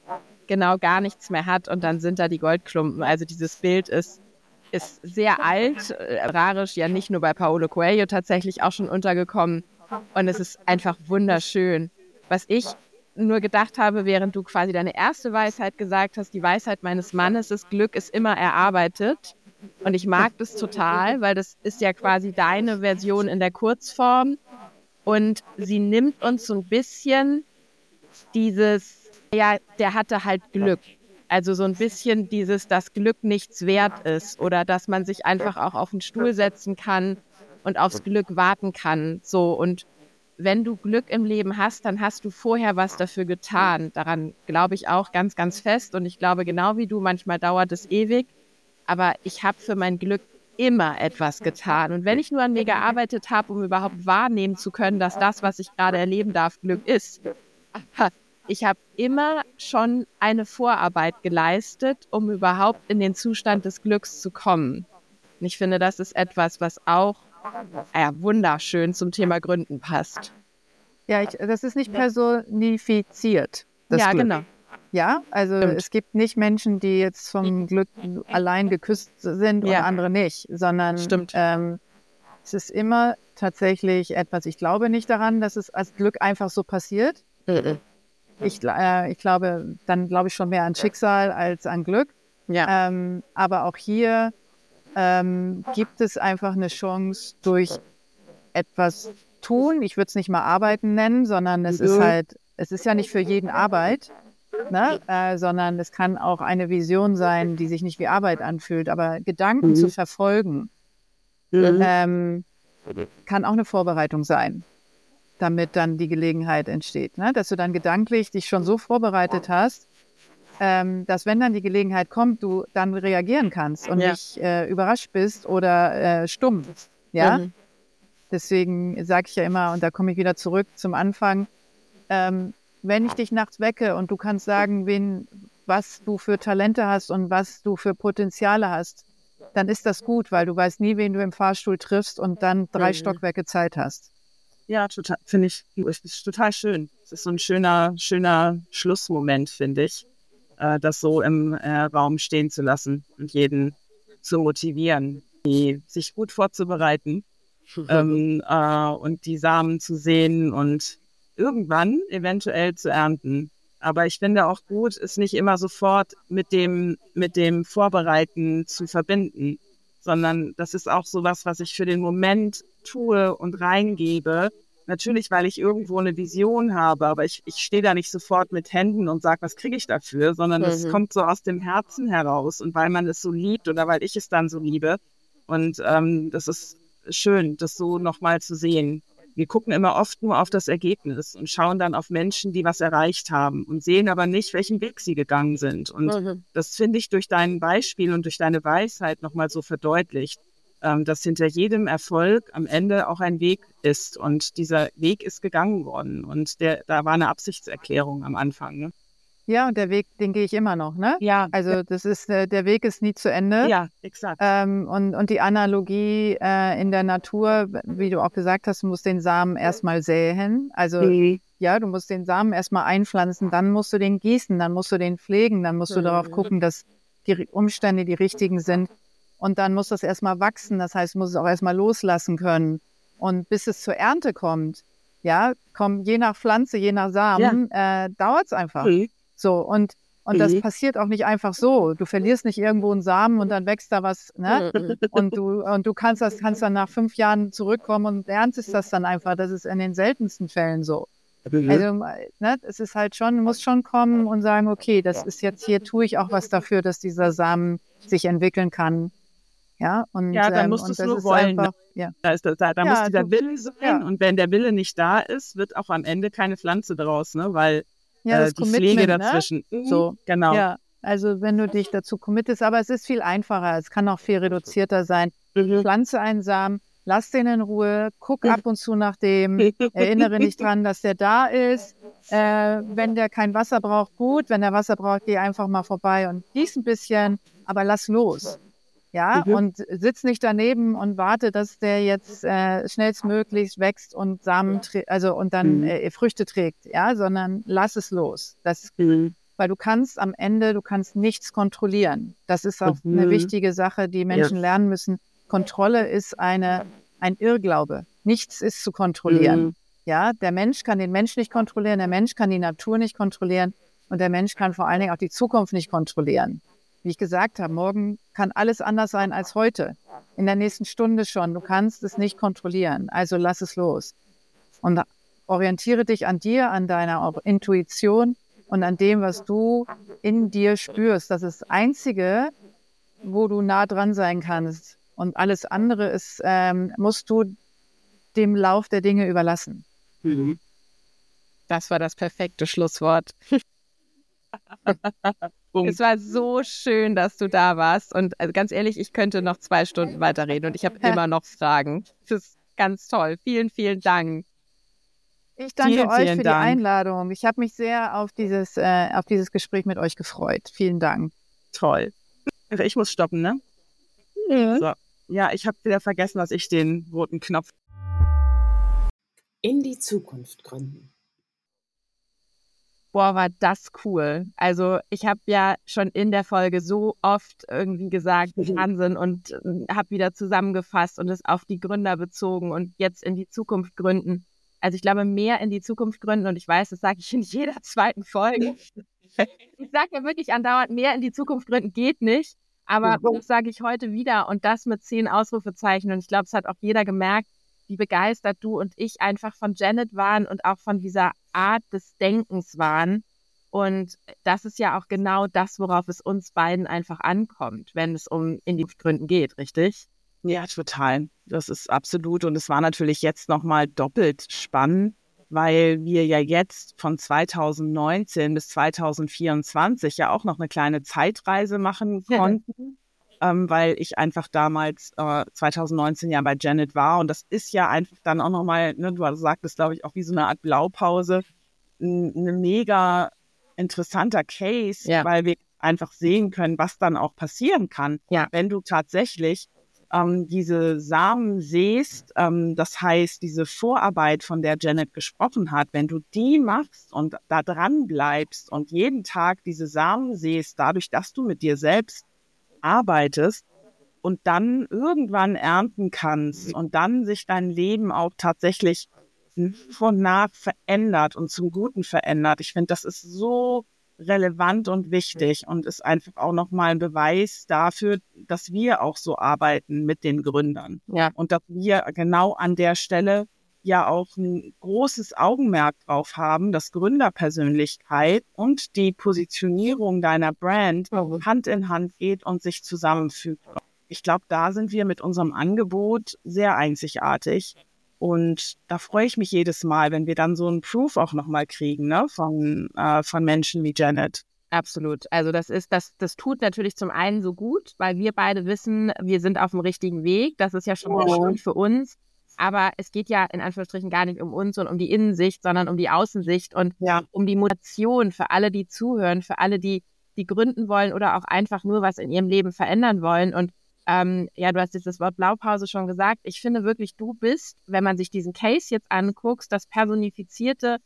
genau gar nichts mehr hat und dann sind da die Goldklumpen. Also dieses Bild ist, ist sehr alt, äh, literarisch ja nicht nur bei Paulo Coelho tatsächlich auch schon untergekommen und es ist einfach wunderschön. Was ich nur gedacht habe, während du quasi deine erste Weisheit gesagt hast, die Weisheit meines Mannes ist, Glück ist immer erarbeitet. Und ich mag das total, weil das ist ja quasi deine Version in der Kurzform. Und sie nimmt uns so ein bisschen dieses, ja, der hatte halt Glück. Also so ein bisschen dieses, dass Glück nichts wert ist oder dass man sich einfach auch auf den Stuhl setzen kann und aufs Glück warten kann. So, und wenn du Glück im Leben hast, dann hast du vorher was dafür getan. Daran glaube ich auch ganz, ganz fest. Und ich glaube, genau wie du, manchmal dauert es ewig. Aber ich habe für mein Glück immer etwas getan. Und wenn ich nur an mir gearbeitet habe, um überhaupt wahrnehmen zu können, dass das, was ich gerade erleben darf, Glück ist. Ich habe immer schon eine Vorarbeit geleistet, um überhaupt in den Zustand des Glücks zu kommen. Und ich finde, das ist etwas, was auch ja, wunderschön zum Thema Gründen passt. Ja, ich, das ist nicht personifiziert. Das Ja, Glück. genau. Ja, also Stimmt. es gibt nicht Menschen, die jetzt vom Glück allein geküsst sind und Ja. andere nicht, sondern Stimmt. ähm, es ist immer tatsächlich etwas, ich glaube nicht daran, dass es als Glück einfach so passiert. Mhm. Ich, äh, ich glaube, dann glaube ich schon mehr an Schicksal als an Glück. Ja. Ähm, aber auch hier ähm, gibt es einfach eine Chance durch etwas tun. Ich würde es nicht mal Arbeiten nennen, sondern es ist halt, es ist ja nicht für jeden Arbeit, ne? äh, sondern es kann auch eine Vision sein, die sich nicht wie Arbeit anfühlt, aber Gedanken zu verfolgen, ähm, kann auch eine Vorbereitung sein, damit dann die Gelegenheit entsteht, ne? Dass du dann gedanklich dich schon so vorbereitet hast, ähm, dass wenn dann die Gelegenheit kommt, du dann reagieren kannst und Ja. nicht äh, überrascht bist oder äh, stumm. Ja. Mhm. Deswegen sage ich ja immer, und da komme ich wieder zurück zum Anfang, ähm, wenn ich dich nachts wecke und du kannst sagen, wen, was du für Talente hast und was du für Potenziale hast, dann ist das gut, weil du weißt nie, wen du im Fahrstuhl triffst und dann drei Mhm. Stockwerke Zeit hast. Ja, total, finde ich, ist total schön. Es ist so ein schöner, schöner Schlussmoment, finde ich, äh, das so im äh, Raum stehen zu lassen und jeden zu motivieren, die, sich gut vorzubereiten ähm, äh, und die Samen zu sehen und irgendwann eventuell zu ernten. Aber ich finde auch gut, es nicht immer sofort mit dem, mit dem Vorbereiten zu verbinden, sondern das ist auch sowas, was ich für den Moment tue und reingebe. Natürlich, weil ich irgendwo eine Vision habe, aber ich, ich stehe da nicht sofort mit Händen und sage, was kriege ich dafür, sondern es Mhm. kommt so aus dem Herzen heraus und weil man es so liebt oder weil ich es dann so liebe. Und ähm, das ist schön, das so nochmal zu sehen. Wir gucken immer oft nur auf das Ergebnis und schauen dann auf Menschen, die was erreicht haben und sehen aber nicht, welchen Weg sie gegangen sind. Und Mhm. das finde ich durch dein Beispiel und durch deine Weisheit nochmal so verdeutlicht, ähm, dass hinter jedem Erfolg am Ende auch ein Weg ist. Und dieser Weg ist gegangen worden. Und der, da war eine Absichtserklärung am Anfang. Ne? Ja, und der Weg, den gehe ich immer noch, ne? Ja, Also das ist, äh, der Weg ist nie zu Ende. ja, exakt. Ähm, und, und die Analogie äh, in der Natur, wie du auch gesagt hast, du musst den Samen erstmal säen. Also Mhm. ja, du musst den Samen erstmal einpflanzen, dann musst du den gießen, dann musst du den pflegen, dann musst du Mhm. darauf gucken, dass die Umstände die richtigen sind. Und dann muss das erstmal wachsen, das heißt, du musst es auch erstmal loslassen können. Und bis es zur Ernte kommt, ja, kommt je nach Pflanze, je nach Samen, äh, dauert es einfach. Mhm. So, und, und das Mhm. passiert auch nicht einfach so. Du verlierst nicht irgendwo einen Samen und dann wächst da was, ne? Mhm. Und du, und du kannst das, kannst dann nach fünf Jahren zurückkommen und erntest das dann einfach. Das ist in den seltensten Fällen so. Mhm. Also, ne, es ist halt schon, muss schon kommen und sagen, okay, das ist jetzt hier, tue ich auch was dafür, dass dieser Samen sich entwickeln kann. Ja, und, Ja, dann ähm, musst du und es das nur ist wollen. einfach, ja. Da, ist, da, da Ja, muss dieser du- Wille sein. ja. Und wenn der Wille nicht da ist, wird auch am Ende keine Pflanze draus, ne? Weil Ja, das äh, die Pflege Commitment, ne? dazwischen. Mhm. So, Genau. ja. Also wenn du dich dazu committest, aber es ist viel einfacher, es kann auch viel reduzierter sein. Mhm. Pflanze einen Samen, lass den in Ruhe, guck ab und zu nach dem, erinnere dich dran, dass der da ist. Äh, wenn der kein Wasser braucht, gut. Wenn der Wasser braucht, geh einfach mal vorbei und gieß ein bisschen, aber lass los. Ja, Mhm. und sitz nicht daneben und warte, dass der jetzt äh, schnellstmöglichst wächst und Samen, trä- also und dann Mhm. äh, Früchte trägt, ja, sondern lass es los. Das Mhm. weil du kannst am Ende, du kannst nichts kontrollieren. Das ist auch Mhm. eine wichtige Sache, die Menschen lernen müssen. Kontrolle ist eine, ein Irrglaube. Nichts ist zu kontrollieren. Mhm. Ja, der Mensch kann den Mensch nicht kontrollieren, der Mensch kann die Natur nicht kontrollieren und der Mensch kann vor allen Dingen auch die Zukunft nicht kontrollieren. Wie ich gesagt habe, morgen kann alles anders sein als heute. In der nächsten Stunde schon. Du kannst es nicht kontrollieren. Also lass es los. Und orientiere dich an dir, an deiner Intuition und an dem, was du in dir spürst. Das ist das Einzige, wo du nah dran sein kannst. Und alles andere ist, ähm, musst du dem Lauf der Dinge überlassen. Mhm. Das war das perfekte Schlusswort. Es war so schön, dass du da warst. Und also ganz ehrlich, ich könnte noch zwei Stunden weiterreden und ich habe immer noch Fragen. Das ist ganz toll. Vielen, vielen Dank. Ich danke Vielen, euch vielen für Dank. die Einladung. Ich habe mich sehr auf dieses, äh, auf dieses Gespräch mit euch gefreut. Vielen Dank. Toll. Also ich muss stoppen, ne? Ja. So. Ja, ich habe wieder vergessen, dass ich den roten Knopf. In die Zukunft gründen. Boah, war das cool. Also ich habe ja schon in der Folge so oft irgendwie gesagt, Wahnsinn, und äh, habe wieder zusammengefasst und es auf die Gründer bezogen und jetzt in die Zukunft gründen. Also ich glaube, mehr in die Zukunft gründen, und ich weiß, das sage ich in jeder zweiten Folge. Ich sage ja wirklich andauernd, mehr in die Zukunft gründen geht nicht, aber das sage ich heute wieder, und das mit zehn Ausrufezeichen, und ich glaube, es hat auch jeder gemerkt, wie begeistert du und ich einfach von Janet waren und auch von dieser Art des Denkens waren. Und das ist ja auch genau das, worauf es uns beiden einfach ankommt, wenn es um in die Gründen geht, richtig? Ja, total. Das ist absolut. Und es war natürlich jetzt nochmal doppelt spannend, weil wir ja jetzt von zweitausendneunzehn bis zweitausendvierundzwanzig ja auch noch eine kleine Zeitreise machen konnten. Ähm, weil ich einfach damals äh, zweitausendneunzehn ja bei Janet war, und das ist ja einfach dann auch nochmal, ne, du sagtest, glaube ich, auch wie so eine Art Blaupause, ein ne mega interessanter Case, Ja. weil wir einfach sehen können, was dann auch passieren kann, Ja. wenn du tatsächlich ähm, diese Samen säst, ähm, das heißt, diese Vorarbeit, von der Janet gesprochen hat, wenn du die machst und da dran bleibst und jeden Tag diese Samen säst, dadurch, dass du mit dir selbst arbeitest und dann irgendwann ernten kannst und dann sich dein Leben auch tatsächlich nach und nach verändert und zum Guten verändert. Ich finde, das ist so relevant und wichtig und ist einfach auch nochmal ein Beweis dafür, dass wir auch so arbeiten mit den Gründern. Ja. Und dass wir genau an der Stelle ja auch ein großes Augenmerk drauf haben, dass Gründerpersönlichkeit und die Positionierung deiner Brand Hand in Hand geht und sich zusammenfügt. Ich glaube, da sind wir mit unserem Angebot sehr einzigartig. Und da freue ich mich jedes Mal, wenn wir dann so einen Proof auch nochmal kriegen, ne, von, äh, von Menschen wie Janet. Absolut. Also das ist, das, das tut natürlich zum einen so gut, weil wir beide wissen, wir sind auf dem richtigen Weg. Das ist ja schon mal schön für uns. Aber es geht ja in Anführungsstrichen gar nicht um uns und um die Innensicht, sondern um die Außensicht und Ja. um die Motivation für alle, die zuhören, für alle, die, die gründen wollen oder auch einfach nur was in ihrem Leben verändern wollen. Und ähm, ja, du hast jetzt das Wort Blaupause schon gesagt. Ich finde wirklich, du bist, wenn man sich diesen Case jetzt anguckt, das personifizierte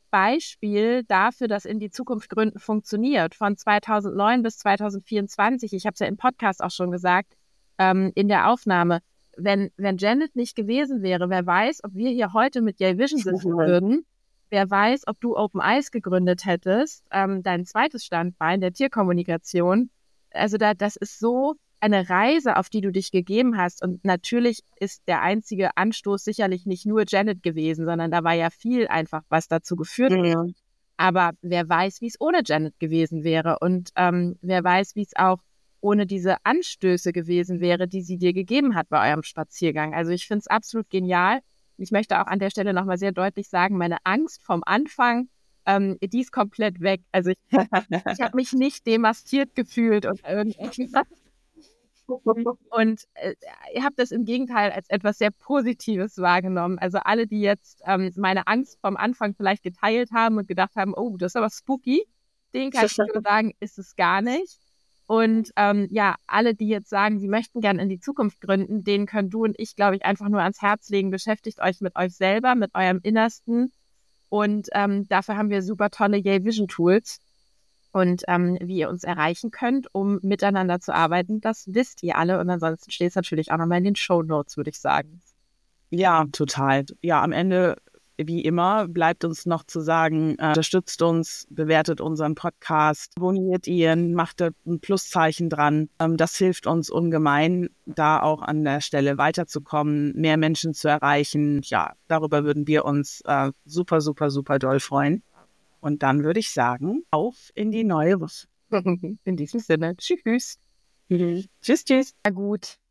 Beispiel dafür, dass in die Zukunft gründen funktioniert. Von zweitausendneun bis zweitausendvierundzwanzig. Ich habe es ja im Podcast auch schon gesagt, ähm, in der Aufnahme. Wenn, wenn Janet nicht gewesen wäre, wer weiß, ob wir hier heute mit Yay Vision sitzen würden. Wer weiß, ob du Open Eyes gegründet hättest, ähm, dein zweites Standbein der Tierkommunikation. Also da, das ist so eine Reise, auf die du dich gegeben hast. Und natürlich ist der einzige Anstoß sicherlich nicht nur Janet gewesen, sondern da war ja viel einfach, was dazu geführt hat. Ja. Aber wer weiß, wie es ohne Janet gewesen wäre. Und ähm, wer weiß, wie es auch ohne diese Anstöße gewesen wäre, die sie dir gegeben hat bei eurem Spaziergang. Also ich finde es absolut genial. Ich möchte auch an der Stelle nochmal sehr deutlich sagen, meine Angst vom Anfang, ähm, die ist komplett weg. Also ich, ich habe mich nicht demaskiert gefühlt und irgendetwas. Und äh, ihr habt das im Gegenteil als etwas sehr Positives wahrgenommen. Also alle, die jetzt ähm, meine Angst vom Anfang vielleicht geteilt haben und gedacht haben, oh, das ist aber spooky, denen kann ich nur sagen, ist es gar nicht. Und ähm, ja, alle, die jetzt sagen, sie möchten gerne in die Zukunft gründen, denen können du und ich, glaube ich, einfach nur ans Herz legen. Beschäftigt euch mit euch selber, mit eurem Innersten. Und ähm, dafür haben wir super tolle Yay Vision Tools. Und ähm, wie ihr uns erreichen könnt, um miteinander zu arbeiten, das wisst ihr alle. Und ansonsten steht es natürlich auch nochmal in den Shownotes, würde ich sagen. Ja, total. Ja, am Ende, wie immer, bleibt uns noch zu sagen, äh, unterstützt uns, bewertet unseren Podcast, abonniert ihn, macht da ein Pluszeichen dran. Ähm, das hilft uns ungemein, da auch an der Stelle weiterzukommen, mehr Menschen zu erreichen. Ja, darüber würden wir uns äh, super, super, super doll freuen. Und dann würde ich sagen, auf in die neue Woche. In diesem Sinne, tschüss. Tschüss, tschüss. Na gut.